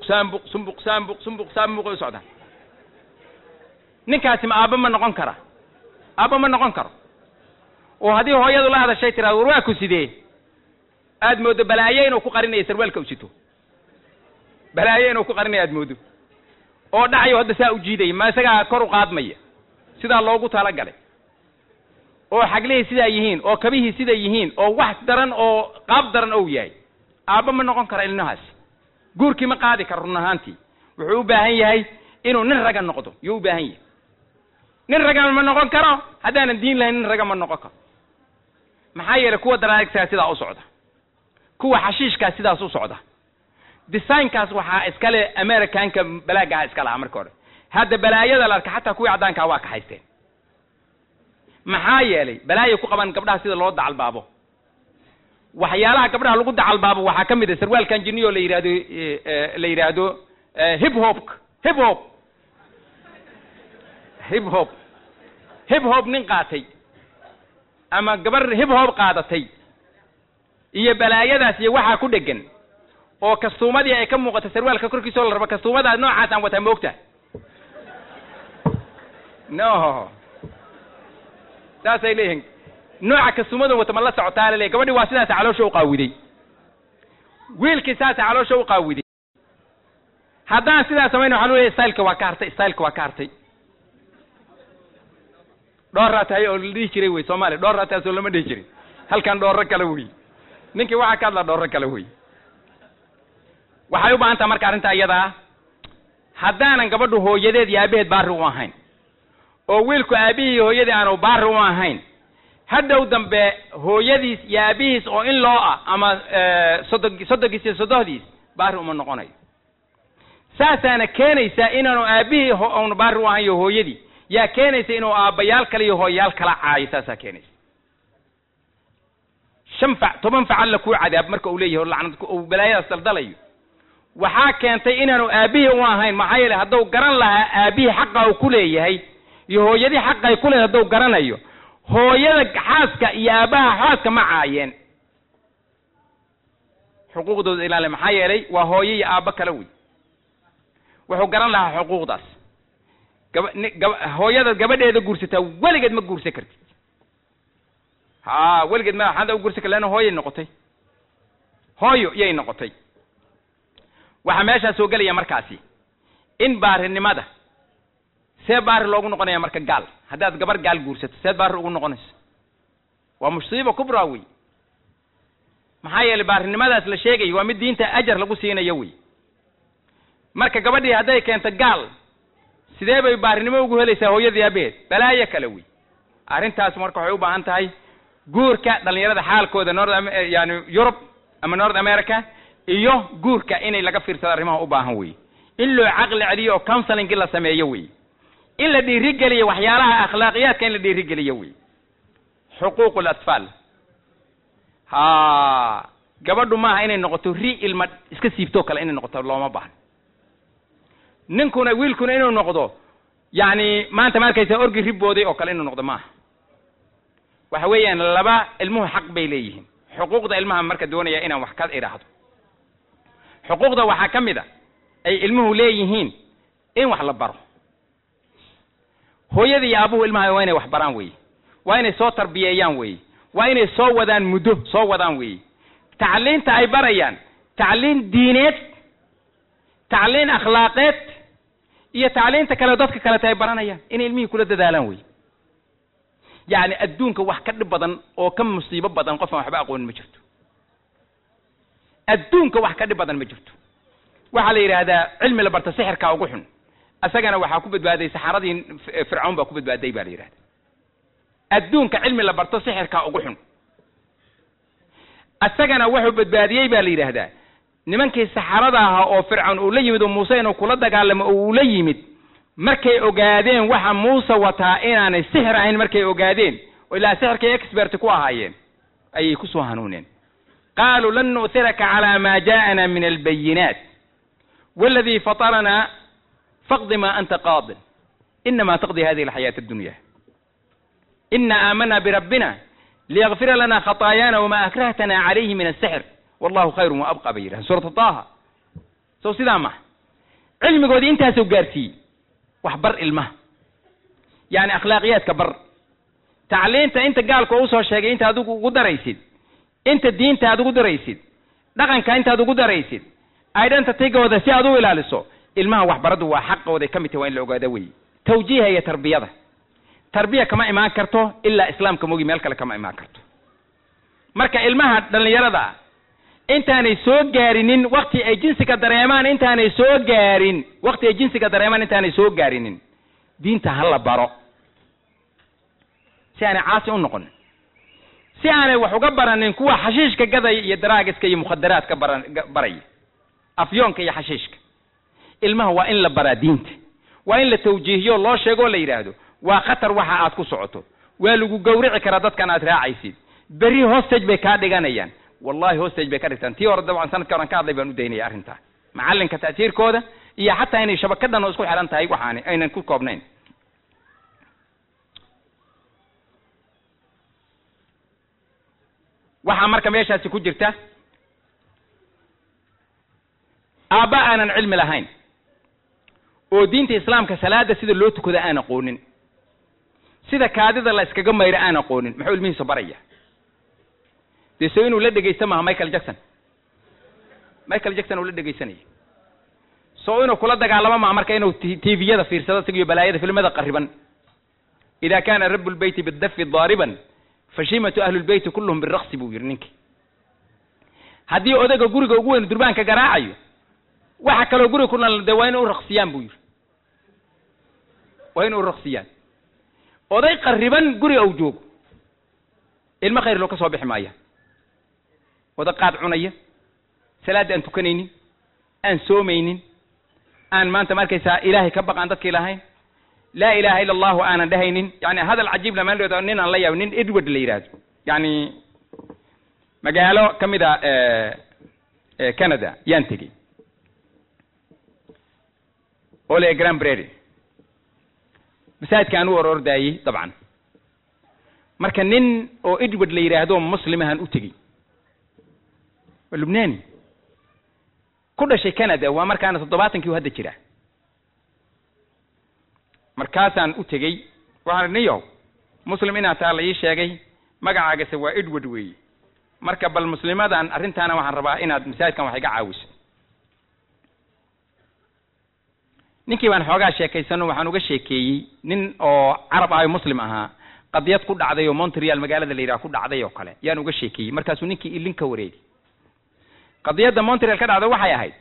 u socda ninkaasi ma aaba ma noqon kara aaba ma noqon karo oo hadii hooyadu la hadashay tiraado waa ku sidee aad moodo balaayo inuu ku qarinayo sarwaalka u sito balaayo inuu ku qarinayo aad moodo oo dhacayo hadda saa u jiiday ma isaga kor u qaadmaya sida loogu tala galay oo xaglihii sida yihiin oo kabihii sida yihiin oo wax daran oo qaab daran oo yahay aaba ma noqon kara ilnahaas guurkii ma qaadi karo runahaantii wuxuu u baahan yahay inuu nin raga noqdo yuu u baahan yahay nin raga ma noqon karo haddaan diin lahayn nin raga ma noqon karo maxaa yeelay kuwa daraagta sida u socda kuwa xashiishka sidaas u socda designkaas waxa iskale Americanka balaaga iskala amarka hore hadda balaayada la arka xataa kuwa cadaanka waa ka haysteen maxaa yeelay balaayo ku qaban gabdhaha sida loo dacal baabo waxyaalaha gabdhaha lagu dacal baabo waxa kamid ah sarwaalkan jinniyo la yiraahdo hip hop nin qaatay ama gabar hip hop qaadatay iyo balaayadaas iyo waxa ku dhegan oo kastuumadii ay ka muuqato sarwaalka korkiisa la rabo kastuumada noocaas aan wata moogta no taasay leeyihiin nooca kastuumada wata ma la socotaa leeyahay gabadhi waa sidaas caloosha u qaawiday wiilkii saas caloosha u qaawiday haddaan sidaas sameeyno waxa leeyahay styleka waa ka hartay dhowr tahay oo la dhihi jiray way Soomaali dhowr taas oo lama dhihi jirin halkan dhowr kale way ninkii waxa ka hadla dhowr kale way waxay u baahan tahay marka arinta iyada haddaanan gabadhu hooyadeed iyo aabaheed baari u ahayn oo wiilku aabihii hooyadii aanu baari u ahayn hadhow dambe hooyadiis iyo aabihiis oo in loo ah ama sodogiis iyo sodohdiis baari uma noqonayo saasaana keenaysa inaanu aabihii oonu baari u ahayn iyo hooyadii yaa keenaysa inuu aabayaal kale iyo hooyayaal kala caayo saasaa keenaysa toban facal la ku cadaab marka uu leeyahay lacnad uu balaayadaas daldalayo waxaa keentay inaanu aabihii u ahayn maxaa yeelay hadduu garan lahaa aabihii xaqa uu ku leeyahay iyo hooyadii xaqa ay ku leedahay hadduu garanayo hooyada xaaska iyo aabaha xaaska ma caayeen xuquuqdooda ilaale maxaa yeelay waa hooyo iyo aaba kala wey wuxuu garan lahaa xuquuqdaas hooyada gabadheeda guursataa weligeed ma guursan kartid weligeed ma xada u guursan kartaa hooyo noqotay hooyo yay noqotay waxa meesha soo galaya markaasi in baarinimada see baari loogu noqonaya marka gaal haddaad gabar gaal guursato see baari ugu noqonayso waa musiibo kubra wey maxaa yeelay baarinimadaas la sheegay waa mid diinta ajar lagu siinayo wey marka gabadhii hadday keento gaal sidee bay baarinimo ugu helaysaa hooyadii aabaheed balaayo kale wey arrintaas marka waxay u baahan tahay guurka dhalinyarada xaalkooda yani Europe ama North America iyo guurka inay laga fiirsado arrimaha u baahan wey in loo caqli celiyo oo counseling la sameeyo wey in la dhiirigeliyo waxyaalaha akhlaaqiyadka in la dhiirigeliyo wey xuquuqul atfal gabadhu maaha inay noqoto ilma iska siibto kale inay noqoto looma baahan ninkuna wiilkuna inuu noqdo yani maanta markaysa orgi ribooday oo kale inuu noqdo maaha waxa weeyaan laba ilmuhu xaq bay leeyihiin xuquuqda ilmaha marka doonaya inaan wax ka iraahdo xuquuqda waxa kamida ay ilmuhu leeyihiin in wax la baro hooyadii iyo aabuhu ilmaha waa inay wax baraan weey waa inay soo tarbiyeeyaan weey waa inay soo wadaan muddo soo wadaan weey tacliinta ay barayaan tacliin diineed tacliin akhlaaqeed iyo tacliinta kale dadka kale ay baranayaan in ilmihii kula dadaalaan weey يعني أدونك وحكد بدن أو كم مصيبة بدن قفنا وحبا أقول مجرد أدونك وحكد بدن مجرد وحالي هذا علم لبرت سحر كأوجحن أسجنا وحكوبة بهذه سحرة فرعون بكوبة بهذه باليراد أدونك علم لبرت سحر كأوجحن asagana wuxuu badbaadiyey baa la yidhaahdaa nimankii saxarada ahaa oo fircoon uu la yimid oo muuse inuu kula dagaalamo oo uu la yimid markay ogaadeen waxa muuse wataa inaanay sixir ahayn markay ogaadeen oo ilaa sixirkay expert ku ahaayeen ayay ku soo hanuuneen qaaluu lan nu'thiraka calaa maa jaa'ana min albayinaat والذي فطرنا فاقض ما أنت قاض إنما تقضي هذه الحياة الدنيا إنا آمنا بربنا ليغفر لنا خطايانا وما أكرهتنا عليه من السحر والله خير وأبقى بيره سورة طه سو سيدامة علم قودي انت سوقارتي وحبر المه يعني أخلاقيات كبر تعلين انت قال كوسو شيء انت هذو قدريسيد انت الدين انت هذو قدريسيد دقنك انت هذو قدريسيد أيضا تتيجوا si aad u ilaaliso ilmaha waxbaradu waa xaqooda kamid waa in la ogaado way tawjiiha iyo tarbiyada tarbiya kama imaan karto illa islaamka moogi meel kale kama imaan karto marka ilmaha dhalinyarada intaanay soo gaarinin waqti ay jinsiga dareemaan intaanay soo gaarin waqti ay jinsiga dareemaan intaanay soo gaarinin diinta hal baro si aan caasi u noqon si aan wax uga baranin kuwa xashiishka gaday iyo daraagiska iyo mukhadaraadka baray afyoonka iyo xashiishka ilmaha waa in la baraa diinta waa in la tawjiihiyo loo sheego la yiraahdo waa khatar waxa aad ku socoto waa lagu gowrici karaa dadkan aad raacaysid bari hostage bay ka dhiganayaan wallahi hostage bay ka dhigtaan tii hore dabcan sanadka horan ka hadlay baan u daynay arrinta macalinka taasiirkooda iyo xataa inay shabakadan oo isku xiran tahay waxaan aynan ku koobnayn waxa marka meeshaasi ku jirta aaba aanan cilmi lahayn oo diinta islaamka salaada sida loo tukado aan aqoonin sida kaadida la iskaga mayro aan aqoonin muxuu ilmihiisa baraya deeso inuu la dhageysto ma Michael Jackson uu la dhageysanay soo inuu kula dagaalamo ma marka inuu TV-yada fiirsado sigiyo balaayada filmada qariban ida kana rabbul bayti bid-daff dariban fashimatu ahli al-bayt kulluhum bir-raqs buu yirninki hadii odaga guriga ugu weyn durbaanka garaacayo waxa kale guriga ku nal dawayna u raqsiyaan buu yiri wayna u raqsiyaan oday qariban guriga uu joogo ilma khayr loo ka soo bixi maaya wada qaad cunaya salaad aan tukanaynin aan soomaynin aan maanta markaysa ilaahay ka baqaan dadkii lahayn لا إله إلا الله أنا دهينين يعني هذا العجيب لما نريد أن الله يونين إدوارد ليراد يعني مجاله كم إذا كندا ينتجي أولي جرام بريري بساعد كانوا أورور داي طبعا مركنين أو إدوارد ليرادهم مسلمة هنؤتجي اللبناني كل شيء كندا ومركانة الضباط كيو هذا كده markaasaan u tagay waxaan niyo muslim ina taa la ii sheegay magacaaga waa Edward way marka bal muslimadan arintaana waxaan rabaa inaad masaajidkan wax iga caawiso ninkii baan xoogaa sheekaysano waxaan uga sheekeeyay nin oo carab ah muslim ahaa qadiyad ku dhacday oo Montreal magaalada la yiraahdo ku dhacday oo kale yaan uga sheekeeyay markaasuu ninkii ilinka wareegay qadiyada Montreal ka dhacday waxay ahayd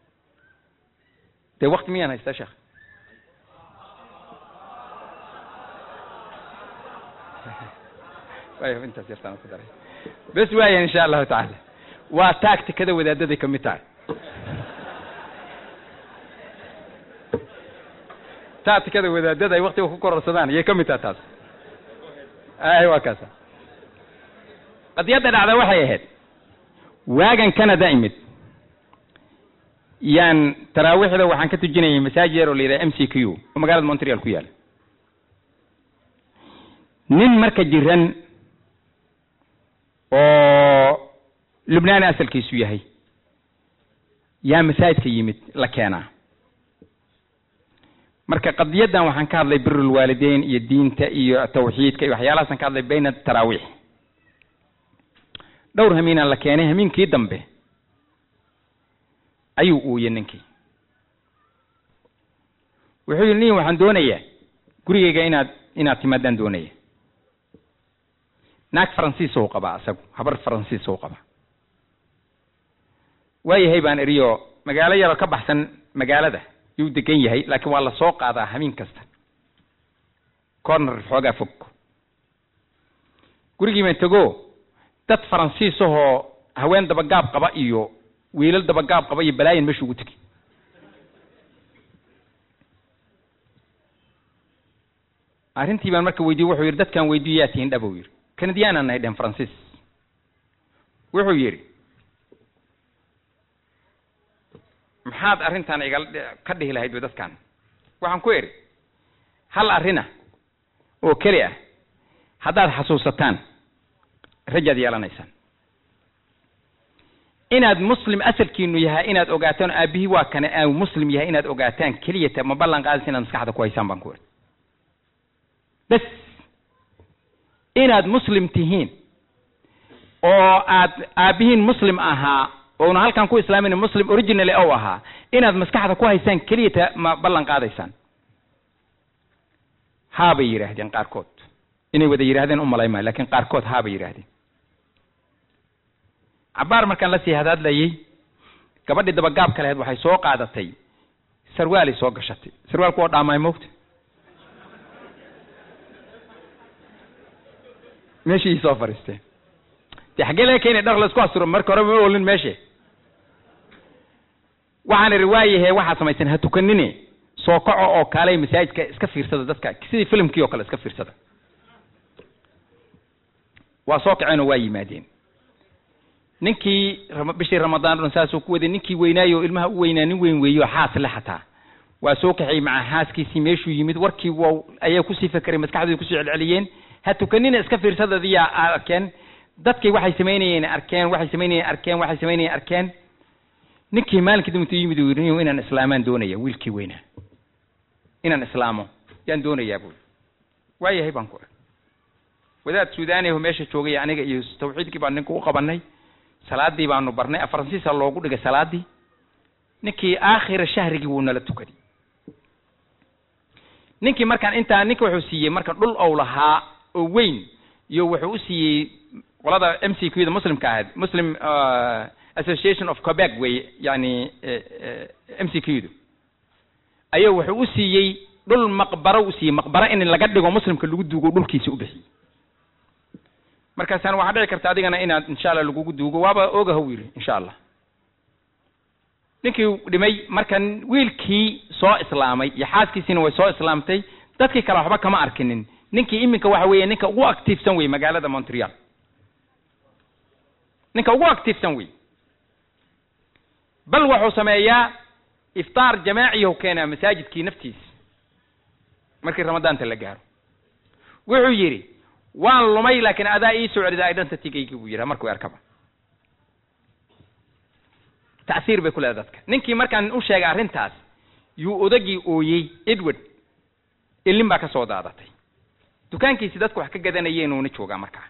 de waqti miyaan haystaa sheekh ايوه انت سيرتنا كدري بس واي ان شاء الله تعالى وتاكت كذا وداددي كميتاي تاكت كذا وداددي وقتي ku kororsadaan iyo kamita taas ايوه كذا qadiyada dhacday waxay ahayd waagan Canada imid yaan taraawixda waxaan ka tujinayay masaajid yar oo leeyahay MCQ oo magaalada Montreal ku yaal nin marka jiran oo Lebanon asalkiisu yahay yaa masaajidka yimid la keenaa marka qadiyadan waxaan ka hadlay birrul waalideyn iyo diinta iyo tawxiidka iyo waxyaalahaas ka hadlay bayna taraawix dhowr hamiina la keenay hamiinkii dambe ayuu uu yeenkii wuxuu yiri waxaan doonayaa gurigeyga inaad timaadaan doonaya naag Faransiis oo qaba asagu habar Faransiis oo qaba way baan eriyo magaalo yar ka baxsan magaalada uu degan yahay laakiin waa la soo qaadaa habeen kasta corner xoogaa fog gurigii ma tago dad Faransiis oo haween dabagaab qaba iyo wiilal dabagaab qaba iyo balaayin meesha ugu tagay arrintii baan marka weydiiyey wuxuu yiri dadkan weydiiyaatiin dhabo yiri kanadiyaan aan ahay Francis wuxuu yiri maxaad arrintan iga ka dhihi lahayd dadkan waxaan ku iri hal arina oo kaliya haddaad xasuusataan rajad yeelanaysaan inaad muslim asalkiinu yahay inaad ogaataan aabihi waa kana aan muslim yahay inaad ogaataan kaliya ma ballan qaadaysan inaad maskaxda ku haysaan baan ku iri bas inaad muslim tihiin oo aad aabihiin muslim ahaa oo halkan ku islaamin muslim originally oo ahaa inaad maskaxda ku haysaan kaliya ma ballan qaadaysaan haaba yiraahdeen qaarkood inay wada yiraahdeen umalayma laakiin qaarkood haaba yiraahdeen cabaar markaan la sii hadlayay gabadhii dabagaab kale waxay soo qaadatay sarwaali soo gashatay sarwaalku oo dhaamay moogta meeshii soo fariistay xagee keenay dhaq la isku asuro marka hore ma oolin meesha waxaan riwaayahay waxa samaysan ha tukanine soo kaco oo kaalay masaajidka iska fiirsada dadka sidii filimkii oo kale iska fiirsada waa soo kaceen oo waa yimaadeen ninkii bishii ramadaan saasoo ku waday ninkii weynaayo ilmaha u weynaa nin weyn weeyo xaas la xataa waa soo kacay maca xaaskiisii meeshuu yimid warkii waa ayaa ku sii fakaray maskaxdooda ku sii celceliyeen ha tukanina iska fiirsadadiya arkeen dadkii waxay sameynayeen arkeen ninkii maalinkii intuu yimid uu yiri inaan islaamaan doonaya wiilkii weynaa inaan islaamo yaan doonayaa buu waayahay baan ku wadaad Suudaaniyo meesha joogay aniga iyo tawxiidkii baan ninku u qabanay salaadii baanu barnay Faransiiska loogu dhigay salaadii ninkii aakhir shahrigi wuu nala tukaday ninkii markaan inta ninkii wuxuu siiyay marka dhul oo lahaa oo weyn iyo wuxuu u siiyay qolada MCQ-da muslimka ahayd Muslim Association of Quebec way yani MCQ-da ayuu wuxuu u siiyay dhul maqbaro u siiyay maqbaro in laga dhigo muslimka lagu duugo dhulkiisa u bixiyay markaasaan waxa dhici karta adigana inaad insha Allah lagu duugo waaba oga hawiri insha Allah ninkii dhimay markan wiilkii soo islaamay iyo xaaskiisina way soo islaamtay dadkii kale waxba kama arkinin ninkii iminka waxa weeye ninka ugu activesan way magaalada Montreal ninka ugu activesan way bal wuxuu sameeyaa iftaar jamaaci oo keena masaajidkii naftiisa markii ramadaanta la gaaro wuxuu yiri waan lumay laakiin adaa ii soo celida identity-gayga buu yiri markuu arkaba ta'siir bay ku leedahay dadka ninkii markaan u sheegay arrintaas yuu odagii ooyay Edward ilin baa ka soo daadatay dukaankiisa dadku wax ka gadanayeen oo jooga markaa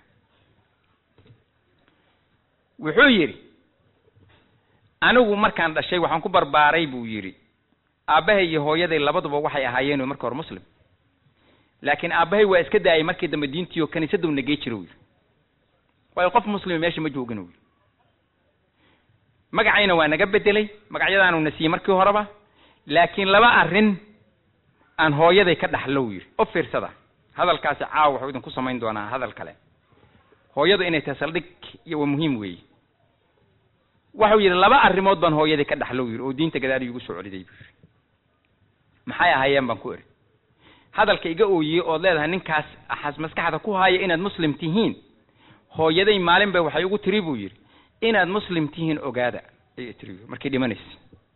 wuxuu yiri anigu markaan dhashay waxaan ku barbaaray buu yiri aabahay iyo hooyaday labaduba waxay ahaayeen markii hore muslim laakiin aabahay waa iska daayay markii dambe diintii oo kaniisada uu nagay jiray way qof muslim meesha ma joogin magacayna waa naga bedelay magacyadaan uu nasiiyay markii horeba laakiin laba arrin aan hooyaday ka dhaxlo yiri oo fiirsada hadalkaasi caaw wuxuu idin ku samayn doonaa hadal kale hooyadu inay tasaldhig iyo muhiim weey wuxuu yiri laba arrimood baan hooyaday ka dhaxlo yiri oo diinta gadaal igu soo celiday maxay ahaayeen baan ku iri hadalka iga ooyay oo leedahay ninkaas axas maskaxda ku haaya inaad muslim tihiin hooyaday maalin bay waxay ugu tiri buu yiri inaad muslim tihiin ogaada ay tiri markii dhimanaysa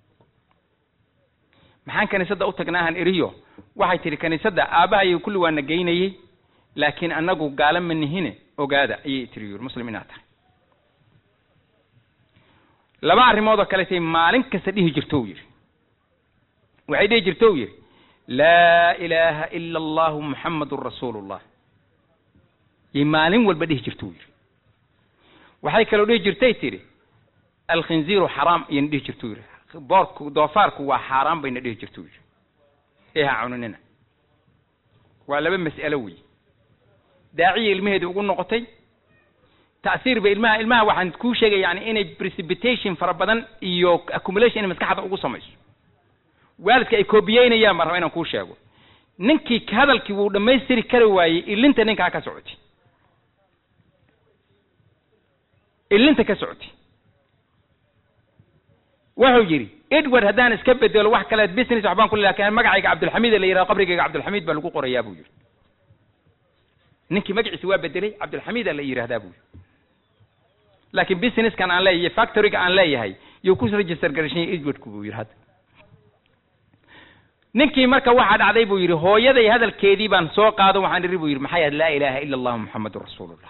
maxaan kaniisada u tagnaahan iriyo waxay tiri kaniisada aabahay kulli waa nageynayay laakiin anagu gaala ma nihine ogaada ay tiri muslimiinta laba arrimood oo kale maalin kasta dhihi jirto yiri waxay dhihi jirto yiri la ilaha illa allah muhammadur rasulullah maalin walba dhihi jirto yiri waxay kale dhihi jirtay tiri al khinziru haram in dhihi jirto yiri boorku doofaarku waa xaraam bayna dhihi jirto yiri cununina waa laba mas'alo weey daaciye ilmaheedu ugu noqotay ta'siir ba ilmaha waxaan ku sheegay yani inay precipitation fara badan iyo accumulation in maskaxda ugu samayso waalidka ay koobiyeynayaan ma rabo inaan ku sheego ninkii hadalkii uu dhameystiri kari waayay ilinta ninka ka socotay ilinta ka socotay wuxuu yiri Edward haddaan iska bedelo wax kale business waxbaan ku leeyahay magacayga Cabdulxamiid la yiraahdo qabrigayga Cabdulxamiid baa lagu qorayaa buu yiri ninkii magaciisa waa bedelay Cabdulxamiid la yiraahdaa buu laakiin business kan aan leeyahay factory ka aan leeyahay iyo ku register garshay Edward ku buu yiri hadda ninkii marka waxa dhacday buu yiri hooyaday hadalkeedii baan soo qaado waxaan iri buu yiri maxay la ilaaha illa allah muhammadur rasuulullah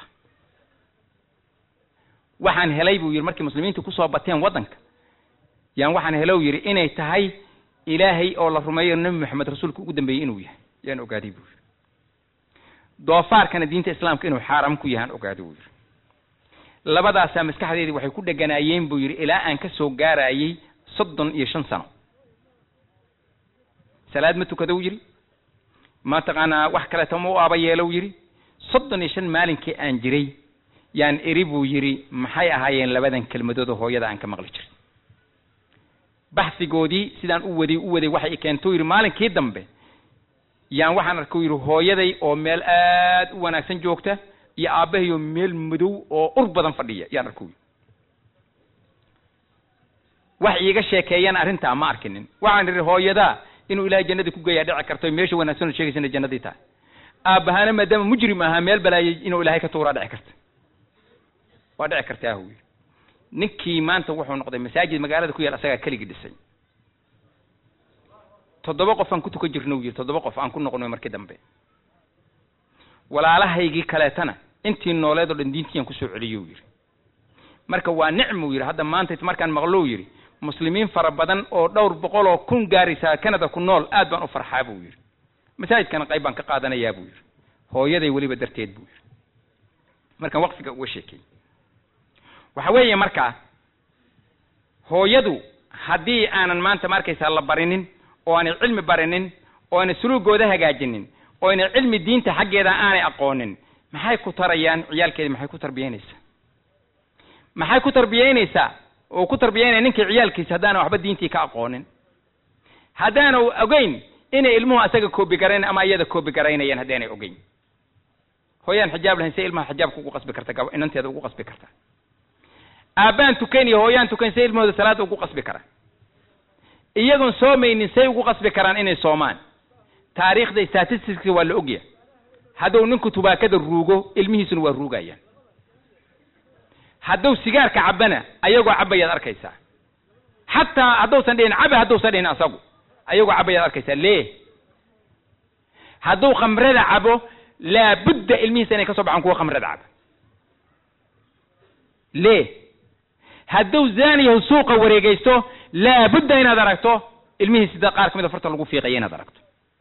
waxaan helay buu yiri markii muslimiintu ku soo bateen wadanka yaan waxaan helay yiri inay tahay ilaahay oo la rumeeyo nabi maxamed rasuulku ugu dambeeyay inuu yahay yaan ogaaday buu yiri doofaarkana diinta islaamka inuu xaraam ku yahay ogaaday buu yiri labadaas maskaxdeedii waxay ku dhaganaayeen buu yiri ilaa aan ka soo gaarayay 35 sano salaad ma tukado yiri ma taqana wax kale tamo aba yeelo yiri 35 maalinkii aan jiray yaan iri buu yiri maxay ahaayeen labadan kelmadood oo hooyada aan ka maqli jiray baxsigoodii sidaan u waday waxay keento yiri maalinkii dambe yaan waxaan arkay yiri hooyaday oo meel aad u wanaagsan joogta iyo aabahayo meel madow oo ur badan fadhiya yaan arkay wax iiga sheekeeyaan arinta ma arkinin waxaan iri hooyada inuu ilaahay jannada ku geeyaa dhici karto meesha wanaagsan oo sheegaysan jannadii tahay aabahana maadaama mujrim aha meel balaayay inuu ilaahay ka tuura dhici karto waa dhici kartaa hooyo ninkii maanta wuxuu noqday masaajid magaalada ku yaal asaga kaliya dhisay 7 qof aan ku tukan jirnay yiri 7 qof aan ku noqonay markii dambe walaalahaygii kaleetana intii nooleed oo diintiyan ku soo celiyo yiri marka waa nicmo yiri hadda maanta markaan maqlo yiri muslimiin fara badan oo dhowr boqol oo kun gaarisa Canada ku nool aad baan u farxaa buu yiri masaajidkan qayb baan ka qaadanayaa buu yiri hooyaday waliba darteed buu yiri markaan waqtiga uga sheekay waxa weeye marka hooyadu hadii aanan maanta markaysa la barinin oo aan cilmi barinin oo aan suluugooda hagaajinin oo aan cilmi diinta xaggeeda aanay aqoonin maxay ku tarayaan ciyaalkeeda maxay ku tarbiyeynaysaa oo ku tarbiyeynay ninkii ciyaalkiisa hadaan waxba diintii ka aqoonin hadaan ogeyn inay ilmuhu asaga koobi gareen ama iyada koobi gareynayaan hadaan ogeyn hooyaan xijaab lahayn say ilmaha xijaab ku qasbi kartaa inanteeda ugu qasbi kartaa aabaan tukan iyo hooyaan tukan say ilmahooda salaad ugu qasbi karaan iyagoon soomaynin say ugu qasbi karaan inay soomaan taariikhda statistics waa la ogyahay hadduu ninku tubaakada ruugo ilmihiisuna waa ruugayaan hadduu sigaarka cabana ayagoo cabayaad arkaysaa xataa hadduusan dhihin asagu ayagoo cabayaad arkaysaa lee hadduu khamrada cabo laabudda ilmihiisa inay ka soo baxaan kuwa khamrada caba lee hadduu zaaniyahu suuqa wareegaysto laabudda inaad aragto ilmihiisa sida qaar kamid farta lagu fiiqay inaad aragto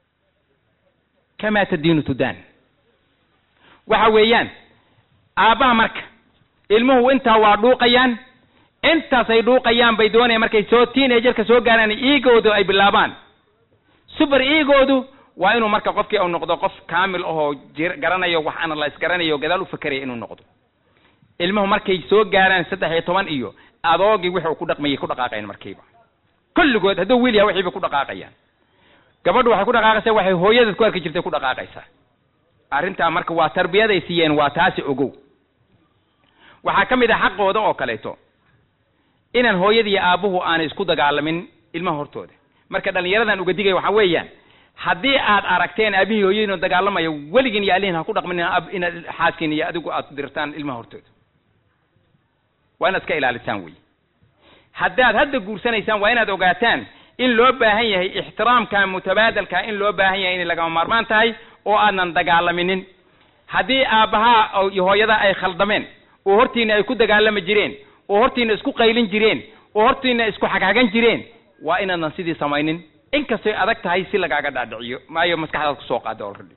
kama tadiinu tudaan waxa weeyaan aabaha marka ilmuhu inta waa dhuuqayaan intaasay dhuuqayaan bay doonayaan markay soo teenagerka soo gaaraan eegoodu ay bilaabaan super eegoodu waa inuu marka qofkii uu noqdo qof kaamil oo garanayo wax analyze garanayo gadaal u fakarayo inuu noqdo ilmuhu markay soo gaaraan 13 iyo adoogii wuxuu ku dhaqmayay ku dhaqaaqayeen markiiba kulligood hadduu wiil yahay wixii ku dhaqaaqayaan gabadhu waxay ku dhaqaaqaysaa waxay hooyada ku arki jirtay ku dhaqaaqaysaa arrinta marka waa tarbiyada ay siiyeen waa taasi ogow waxa kamid ah xaqooda oo kaleeto inaan hooyada iyo aabuhu aan isku dagaalamin ilmaha hortooda marka dhalinyaradan uga digay waxa weeyaan haddii aad aragteen aabihii hooyadiina dagaalamayo weligiin iyo aliin ha ku dhaqmin in xaaskiin iyo adigu aad dirtaan ilmaha hortooda waa inaad iska ilaalisaan wey haddaad hadda guursanaysaan waa inaad ogaataan in loo baahan yahay ixtiraamka mutabaadalka in loo baahan yahay in laga maarmaan tahay oo aanan dagaalaminin haddii aabaha iyo hooyada ay khaldameen oo hortiina ay ku dagaalami jireen oo hortiina isku qaylin jireen oo hortiina isku xagagan jireen waa inaadan sidii samaynin inkastoo adag tahay si lagaaga dhaadhiciyo maayo maskaxdaad ku soo qaado already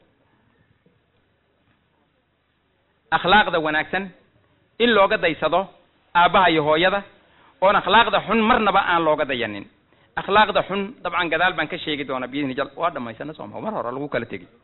akhlaaqda wanaagsan in looga daysado aabaha iyo hooyada oo akhlaaqda xun marnaba aan looga dayanin akhlaaqda xun dabcan gadaal baan ka sheegi doonaa biidni jal waa dhamaysana Soomaa mar hore lagu kala tagi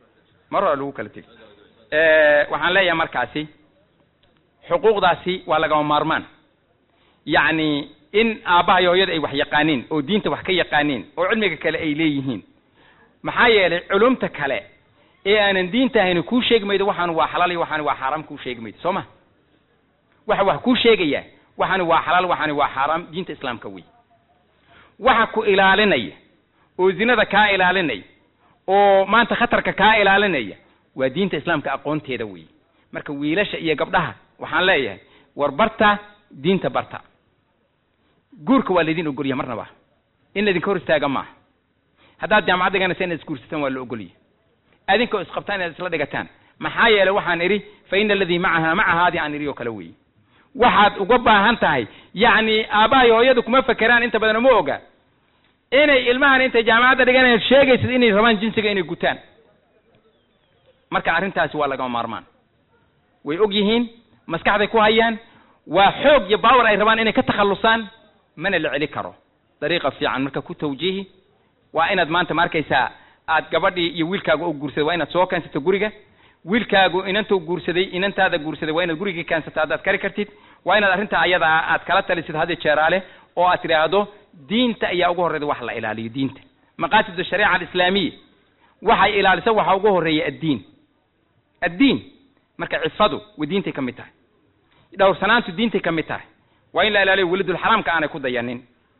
waxaan leeyahay markaasi xuquuqdaasi waa laga maarmaan yani in aabaha iyo hooyada ay wax yaqaaniin oo diinta wax ka yaqaaniin oo cilmiga kale ay leeyihiin maxaa yeelay culumta kale ee aanan diinta ahayn ku sheegmaydo waxaan waa xalaal iyo waxaan waa xaraam ku sheegmaydo Soomaa wax ku sheegaya waxani waa xalaal waxani waa xaraam diinta islaamka wey waxa ku ilaalinaya oo zinada ka ilaalinaya oo maanta khatarka ka ilaalinaya waa diinta islaamka aqoonteeda wey marka wiilasha iyo gabdhaha waxaan leeyahay war barta diinta barta guurka waa leedin ogoliya marnaba in ladin hor istaaga ma haddaad jaamacadda ganacsan iskuursataan waa la ogoliya adinka isqabtaan inaad isla dhigataan maxaa yeelay waxaan iri fa inna alladhi macaha hadi aan iriyo kala wey waxaad uga baahan tahay yani aabahay hooyadu kuma fakeraan inta badan ma oga inay ilmahan inta jaamacadda dhiganayaan sheegaysid inay rabaan jinsiga inay gutaan marka arrintaasi waa laga maarmaan way og yihiin maskaxday ku hayaan waa xoog iyo power ay rabaan inay ka takhalusaan mana la celi karo dariiqa fiican marka ku tawjiihi waa inaad maanta markaysaa aad gabadhii iyo wiilkaaga u guursaday waa inaad soo keensato guriga wiilkaagu inantuu guursaday inantaada guursaday waa inaad gurigii keensato haddaad kari kartid waa inaad arrinta ayada aad kala talisid hadda jeeraale oo aad tidhaahdo diinta ayaa ugu horreeya wax la ilaaliyo diinta maqaasidu shariica alislaamiya waxay ilaalisa waxa ugu horreeya addiin marka cifadu waa diintay ka mid tahay dhowrsanaantu diintay ka mid tahay waa in la ilaaliyo waladul xaraamka aanay ku dayanin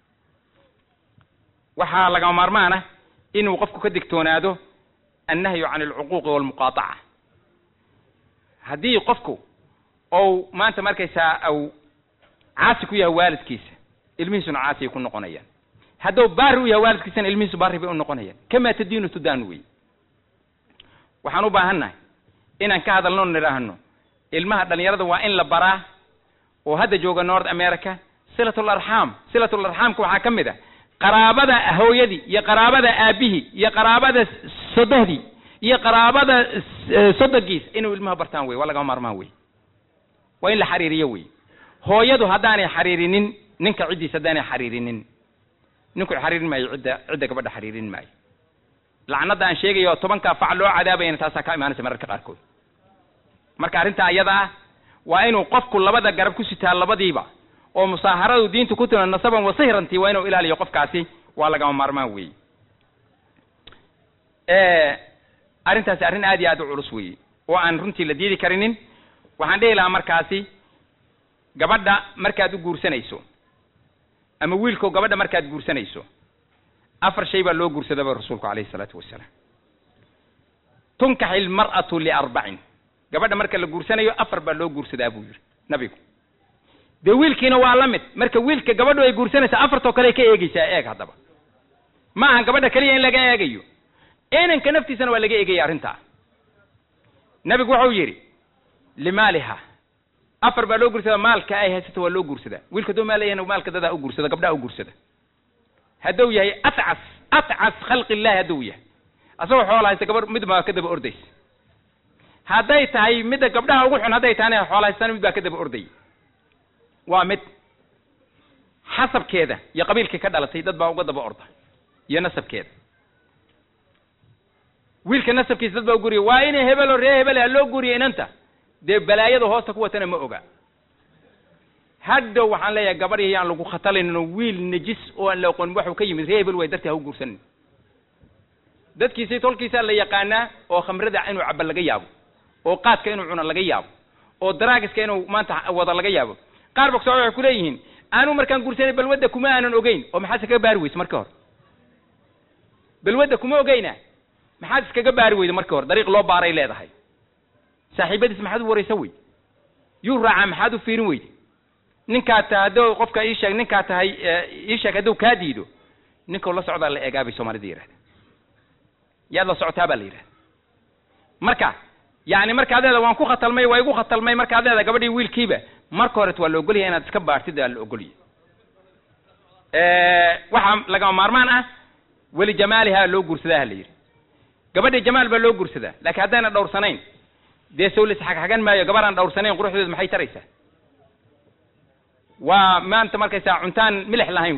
waxaa laga maarmaan ah inuu qofku ka digtoonaado annahyu can alcuquuqi walmuqaataca haddii qofku ou maanta markaysaa au caasi ku yahay waalidkiisa ilmihiisuna caasiyay ku noqonayaan hadduu baari u yahay waalidkiisana ilmihiisu baari bay u noqonayaan kamaa tadiinu tudaan wey waxaan u baahannahay inaan ka hadalno nidhaahno ilmaha dhalinyarada waa in la baraa oo hadda jooga North America silatul arxaamka waxaa ka mid ah qaraabada hooyadii iyo qaraabada aabihi iyo qaraabada sodohdii iyo qaraabada sodogiis inuu ilmaha bartaan way walaga maarmaan way waa in la xariiriyo way hooyadu haddaanay xariirinin ninka cidiisa haddaanay xariirinin ninku xariirin maayo cidda gabadha xariirin maayo lacnada aan sheegayo 10 fac loo cadaabayna taas ka imaanaysa mararka qaarkood marka arrinta ayada waa inuu qofku labada garab ku sitaa labadiiba oo musaaharadu diintu ku tuna nasaban wasihranti waa inuu ilaaliyo qofkaasi waa laga maarmaan weey arrintaasi arrin aad iyo aad u culus weey oo aan runtii la diidi karinin waxaan dhihi lahaa markaasi gabadha markaad u guursanayso ama wiilko gabadha markaad guursanayso afar shay baa loo guursadaa rasuulku kaleey salaatu wasalaam tunkaxil mar'atu li 4 gabadha marka la guursanayo afar baa loo guursadaa buu yiri nabigu de wiilkiina waa la mid marka wiilka gabadhu ay guursanaysa afartoo kale ka eegaysaa eeg hadaba ma aha gabadha kaliya in laga eegayo inanka naftiisana waa laga eegaya arrinta nabigu wuxuu yiri limaaliha afar baa loo guursadaa maalka ay haysato waa loo guursadaa wiilka doo maalayna maalka dada u guursada gabdhaha u guursada hadduu yahay atcas khalqi illah hadduu yahay asagoo xoolahaysta gabar mid baa ka daba ordays hadday tahay midda gabdhaha ugu xun hadday tahay xoolahaysan mid baa ka daba orday waa mid xasabkeeda iyo qabiilka ka dhalatay dad baa uga daba orda iyo nasabkeeda wiilka nasabkiisa dad baa u guriya waa inay hebelo ree hebel loo guriya inanta dee balaayada hoosta ku watana ma oga hadda waxaan leeyahay gabar yaan lagu khatalin wiil najis oo aan la aqoon wuxuu ka yimid ree hebel way dartii ha u guursan dadkiisa tolkiisa la yaqaana oo khamrada inuu cabal laga yaabo oo qaadka inuu cuno laga yaabo oo daraagiska inuu maanta wada laga yaabo qaar bogso waxay ku leeyihiin aanu markaan guursanay balwada kuma aanan ogeyn oo maxaa iskaga baari weys marka hor balwada kuma ogeyna maxaa iskaga baari weyd marka hor dariiq loo baaray leedahay saaxiibadiis maxaad u wareysan weyd yuu raaca maxaad u fiirin weyd ninka taado qofka ii sheeg ninka tahay ii sheeg haduu ka diido ninka la socda la eegaabay Soomaalida yiraahdo yaa la socotaa baa la yiraahdo marka يعني marka adeeda waan ku khatalmay way igu khatalmay marka adeeda gabadhii wiilkiiba marka hore waa loo ogolyahay inaad iska baartid la ogolyahay waxa laga maarmaan ah wali jamaalaha loo guursadaa la yiri gabadha jamaal ba loo guursadaa laakiin hadana dhowrsanayn de sawlis xagan maayo gabaraan dhowrsanayn quruxdeedu maxay taraysaa waa maanta markaysa cuntaan milix lahayn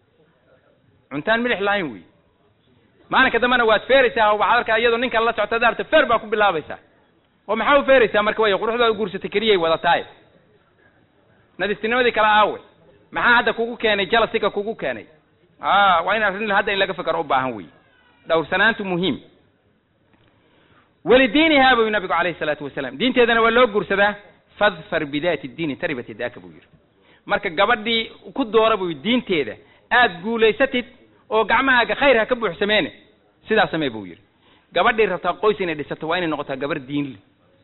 weey maalinka dambana waad feeraysaa waxa arkaa iyadoo ninka la socota daarta feer baa ku bilaabaysaa oo maxaa u feeraysaa marka way quruxda guursatay kaliya wadataay nadistinimadii kala aawe maxaa hadda kugu keenay jalasiga kugu keenay waa in arrin hadda in laga fakaro u baahan weey dhowrsanaantu muhiim walidiinaha buu nabiga kaleey salaatu wasalaam diinteedana waa loo guursadaa fadfar bidaati diini taribat yadaaka buu yidhi marka gabadhii ku doora buu diinteeda aad guulaysatid oo gacmahaaga khayr ha ka buuxsameene sidaa samee buu yidhi gabadhii rabtaa qoys inay dhisato waa inay noqotaa gabar diin leh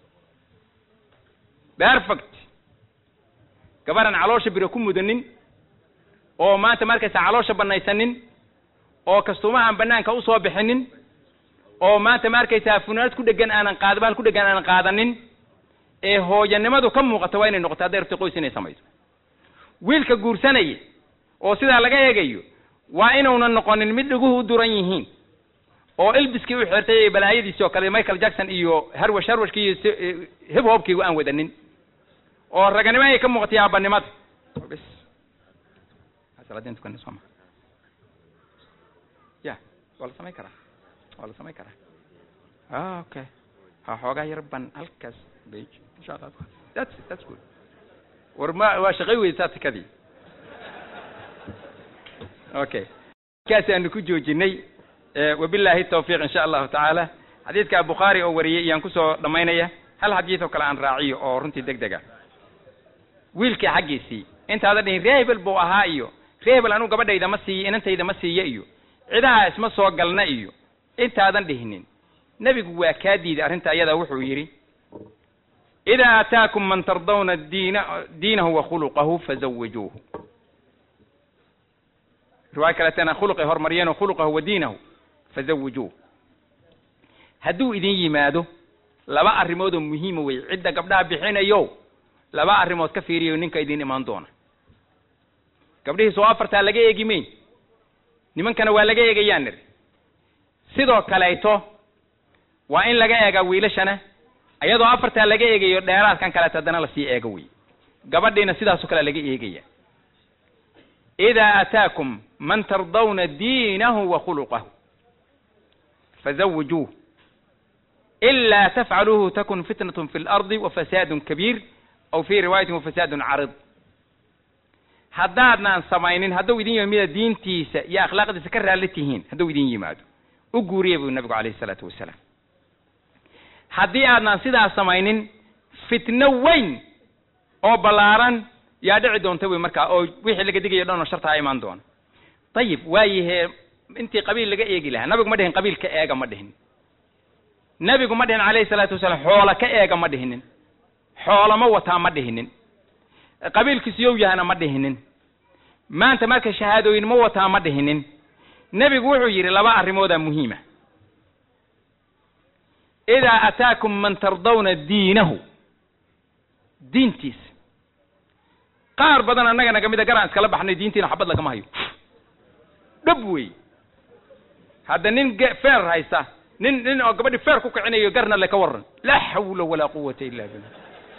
perfect gabaran caloosha biro ku mudanin oo maanta markaysa caloosha banaysanin oo kastuumahan banaanka u soo bixinin oo maanta markaysa funaanad ku dhagan aanan qaadbal ku dhagan aanan qaadanin ee hooyanimadu ka muuqato waa inay noqotaa deerta qoys inay samayso wiilka guursanay oo sidaa laga eegayo waa inuuna noqonin mid dhuguhu u duran yihiin oo ilbiskii u xirtay balaayadiisii oo kale Michael Jackson iyo harwashkii hip hopkii aan wadanin oo raganimo ay ka muuqatay aabanimada bas asalaadeen tukan soma ya wala samay kara okay ha xoogaa yar ban halkaas beej insha Allah that's good warma waa shaqay weysaad kadii okay kaasi aanu ku joojinay wabillahi tawfiiq insha Allah ta'ala xadiidka Bukhari oo wariyay iyaan ku soo dhameynaya hal xadiis oo kale aan raaciyo oo runtii degdega wiilka xaqiisii inta aad dhayn reebel buu ahaa iyo reebel anu gabadhayda ma siiyo inantayda ma siiyo iyo ciidaha isma soo galna iyo inta aadan dhihinin nabigu waa ka diiday arinta ayada wuxuu yiri ida ataakum man tardawna diinahu wa khuluquhu fazawwijuhu riwaaya kale tana khuluquhu hormariyeen khuluquhu wa diinahu fazawwijuhu haduu idin yimaado laba arimood oo muhiim way cidda gabdhaha bixinayo laba arimood ka fiiriyo ninka idin imaan doona gabdhihii soo afarta laga eegimay nimankana waa laga eegayaan sidoo kaleeto waa in laga eega wiilashana ayadoo afarta laga eegayo dheeraadkan kale tadana la sii eega way gabadhiina sidaas oo kale laga eegaya ida ataakum man tardawna diinahu wa khuluquhu fazawwijuhu illa taf'aluhu takun fitnatun fil ardi wa fasadun kabir aw fi riwayatin wa fasadun arid haddaadnaan samaynin hadduu idin yimaado diintiisa iyo akhlaaqdiisa ka raalitihiin hadduu idin yimaado u guuriyay buu nabigu calayhi salaatu wasalaam haddii aadnaan sidaas samaynin fitno weyn oo ballaaran yaa dhici doonta wey markaa oo wixii laga digayo dhan oo sharta imaan doona tayib waayahe intii qabiil laga eegi lahaa nabigu ma dhihin qabiilka eega ma dhihin nabigu ma dhihin calayhi salaatu wasalaam xoola ka eega ma dhihinin xoola ma wataa ma dhihinin qabiilkiisu yow yahana ma dhihinin maanta marka shahaadooyin ma wataa ma dhihinin nabigu wuxuu yiri laba arrimooda muhiima ida ataakum man tardawna diinahu diintiis qaar badan annaga naga mid garan iskala baxnay diintiina xabad laga ma hayo dhab way hadda nin feer haysta nin oo gabadhi feer ku kicinayo garna la ka waran la hawla wala quwwata illa billah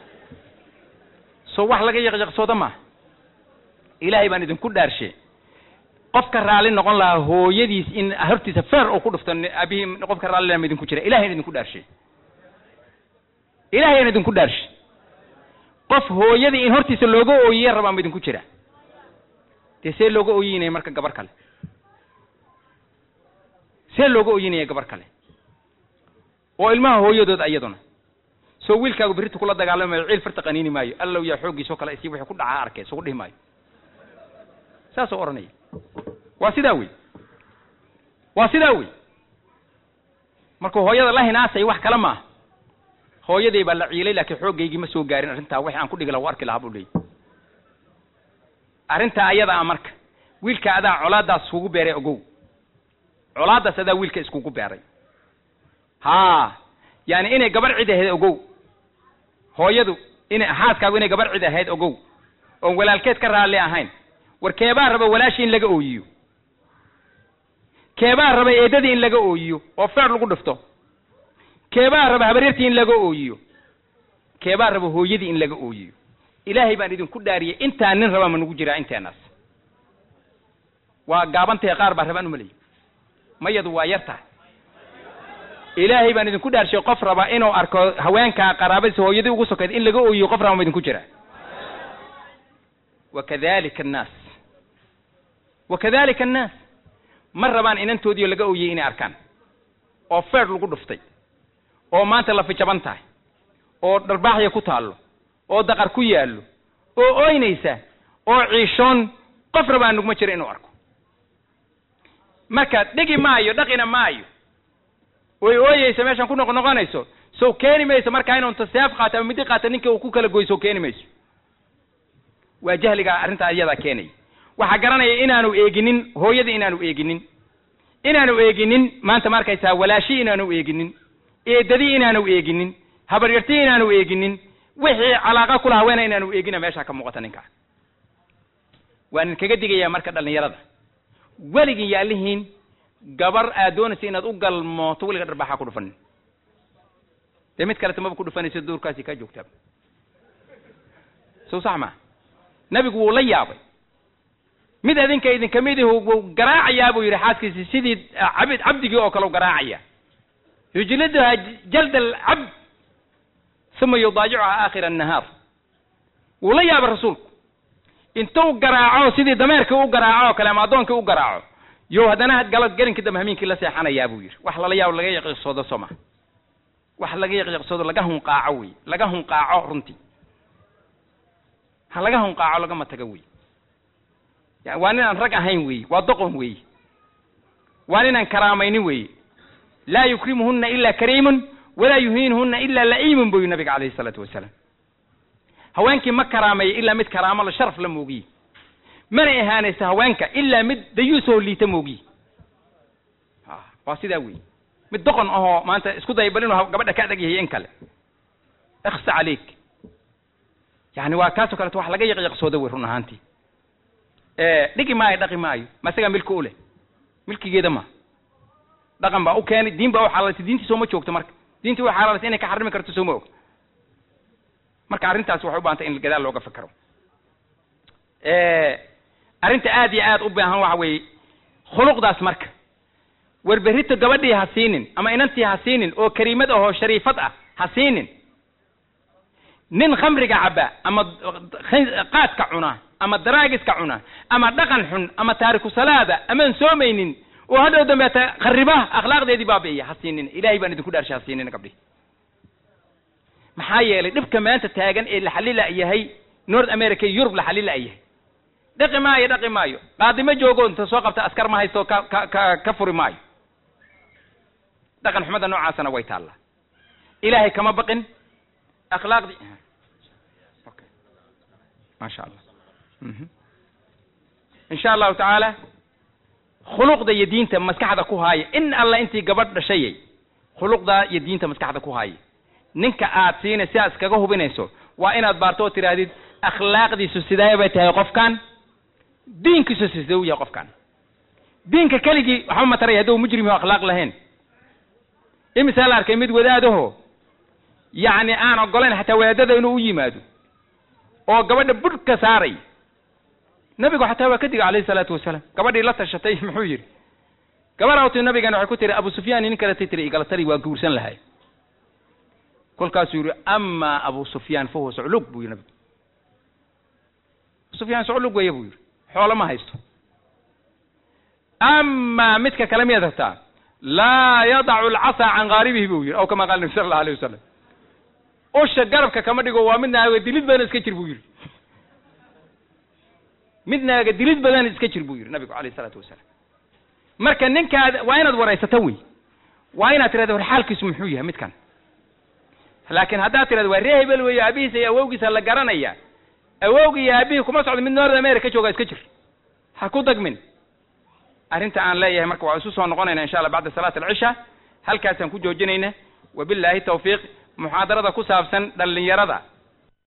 soo wax laga yaqyaqsooda ma ilaahay baan idin ku dhaarshay qofka raali noqon lahaa hooyadiis in hortiisa feer oo ku dhufto abihi qofka raali lama idin ku jira ilaahay idin ku dhaarshay ilaahay idin ku dhaarshay qof hooyadii in hortiisa looga ooyay raba ma idin ku jira see looga ooyinay marka gabar kale see looga ooyinay gabar kale oo ilmaha hooyadood ayaduna soo wiilkaagu biritu kula dagaalamayo ciil farta qaniini maayo allow yaa xoogiiso kale isii wixii ku dhacaa arkay soo dhihi maayo saas oo oranay waa sidaa wey marka hooyada la hinaasay wax kala ma hooyadii baa la ciilay laakiin xoogaygii ma soo gaarin arinta wax aan ku dhigala waa arki lahaa buu leeyahay arinta ayada marka wiilka adaa colaadaas ugu beeray ogow colaadaas adaa wiilka iskugu beeray yani inay gabar cid ahayd ogow hooyadu inay xaaskaagu inay gabar cid ahayd ogow oo walaalkeed ka raali ahayn war keebaa raba walaashi in laga ooyiyo keebaa raba eedadii in laga ooyiyo oo feer lagu dhufto keebaa raba habaryartii in laga ooyiyo keebaa raba hooyadii in laga ooyiyo ilaahay baan idinku dhaariyay intaa nin raba ma nagu jiraa inteenaas waa gaabantay qaar baa rabaan u maleeyo mayadu waa yartaa ilaahay baan idinku dhaarshay qof raba inuu arko haweenka qaraabadiisa hooyadii ugu sokeed in laga ooyiyo qof raba ma idinku jiraa وكذلك الناس مرة inantoodii laga ooyay inay arkaan oo feer lagu dhuftay oo maanta la fijaban tahay oo dharbaaxya ku taalo oo daqar ku yaallo oo ooynaysa oo ciishoon qof rabaa nugma jiro inuu arko marka dhigi maayo dhaqina maayo way ooyaysa meeshan ku noqonayso soo keeni mayso marka inuu tasaaf qaato mid qaata ninka uu ku kala goyso keeni mayso waa jahliga arrinta ayada keenay waxa garanaya inaanu eeginin hooyada inaanu eeginin maanta markaysa walaashi inaanu eeginin eedadii inaanu eeginin habaryartii inaanu eeginin wixii calaaqa kula haweena inaanu eegina meesha ka muuqata ninka waan kaga digaya marka dhalinyarada waligii yaalihiin gabar aadoonaysa inaad u galmooto waliga dharbaxa ku dhufan mid kale tamaba ku dhufanaysa duurkaasi ka joogtaa soo saxma nabigu wuu la yaabay mid adinka idin kamid uu garaacayaa buu yiri xaaskiisa sidii cabdigii oo kale garaacaya yujliduha jald al-abd thumma yudaji'uha akhir an-nahar wala yaab rasuulku intuu garaaco sidii dameerka uu garaaco kale ama adoonka uu garaaco yo hadana galad galinka damhamiinki la seexanaya buu yiri wax la yaab laga yaqiiqsoodo soma wax laga yaqiiqsoodo laga hunqaaco runtii ha laga hunqaaco laga mataga wey يعني واننا نرجع هين وي وضقهم وي واننا كرامين وي لا يكرمهن إلا كريم ولا يهينهن إلا لئيم بي النبي عليه الصلاة والسلام هوانك ما كرامي إلا مد كرامة الشرف لموجي من إهانة هوانك إلا مد ديوسه اللي تموجي واسيد وي مد دقن ما أنت اسكت يبلونه قبل كذا هي إنكل اخس عليك يعني وكاسو كانت واحد لقى يقصد ورهنا هانتي dhigi maayo masaga milkigeeda ma dhaqan baa u keenay diin baa u xalaasay diintii soo ma joogto marka diintii way xalaasay inay ka xarimi karto soo ma og marka arrintaas waxay u baahantay in gadaal looga fakaro arrinta aad iyo aad u baahan waxa weeye khuluqdaas marka warberito gabadhii ha siinin ama inantii ha siinin oo kariimad ah oo shariifad ah ha siinin nin khamriga caba ama qaadka cuna ama daraagiska cuna ama dhaqan xun ama taariku salaada ama soomaynin oo hadhow dambeeta khariba akhlaaqdeedii baabiya hasiinin ilaahay baan idinku dhaarshay hasiinin gabdhi maxaa yeelay dhibka maanta taagan ee la xalila yahay North America Europe la xalila yahay dhaqi maayo qaadimo joogo inta soo qabta askar ma haysto ka furi maayo dhaqan xumada noocaasana way taala ilaahay kama baqin akhlaaqdi okay ma sha Allah إن شاء الله تعالى خلق ده يدين تم مسكحة كوهاي إن الله أنتي قبض شيء خلق ده يدين تم مسكحة كوهاي نك آتين سياس كجوه بنيسو وإن أدبرتو تراديد أخلاق دي سوسيداية بيتها يقف كان دين كسوسيدو يقف كان دين ككلجي محمد ترى يدو مجرم أخلاق لهن إيه مثال أركيمد وداده يعني أنا أقولين حتى وداده إنه يمادو أو قبض برك ساري nabigu xataa waa ka digay Alayhi Salaatu Wasalaam gabadhii la tashatay muxuu yiri gabadha nabiga waxay ku tiri Abu Sufyaan in kala tiri igala tari waa guursan lahay kolkaas yiri amma Abu Sufyaan fa huwa su'lub buu nabi Sufyaan su'lub way buu yiri xoolo ma haysto amma midka kalamiyada ta la yad'u al-'asa 'an gharibihi buu yiri aw kama qaal nabi sallallahu alayhi wasallam oo shagarabka kama dhigo waa midna dilid baan iska jir buu yiri midna dilid badan iska jir buu yiri nabiga Alayhi Salaatu Wasalaam marka ninka waa inaad waraysato way waa inaad tiraahdo xaalkiisu muxuu yahay midkan laakiin hadaa tiraahdo waa reebel way abiisa iyo awowgiisa la garanaya awowgi iyo abihi kuma socdo mid North America jooga iska jir ha ku dagmin arrinta aan leeyahay marka waa isu soo noqonayna insha Allah bacda salaat al-isha halkaas aan ku joojinayna wabillahi tawfiiq muhaadarada ku saabsan dhalinyarada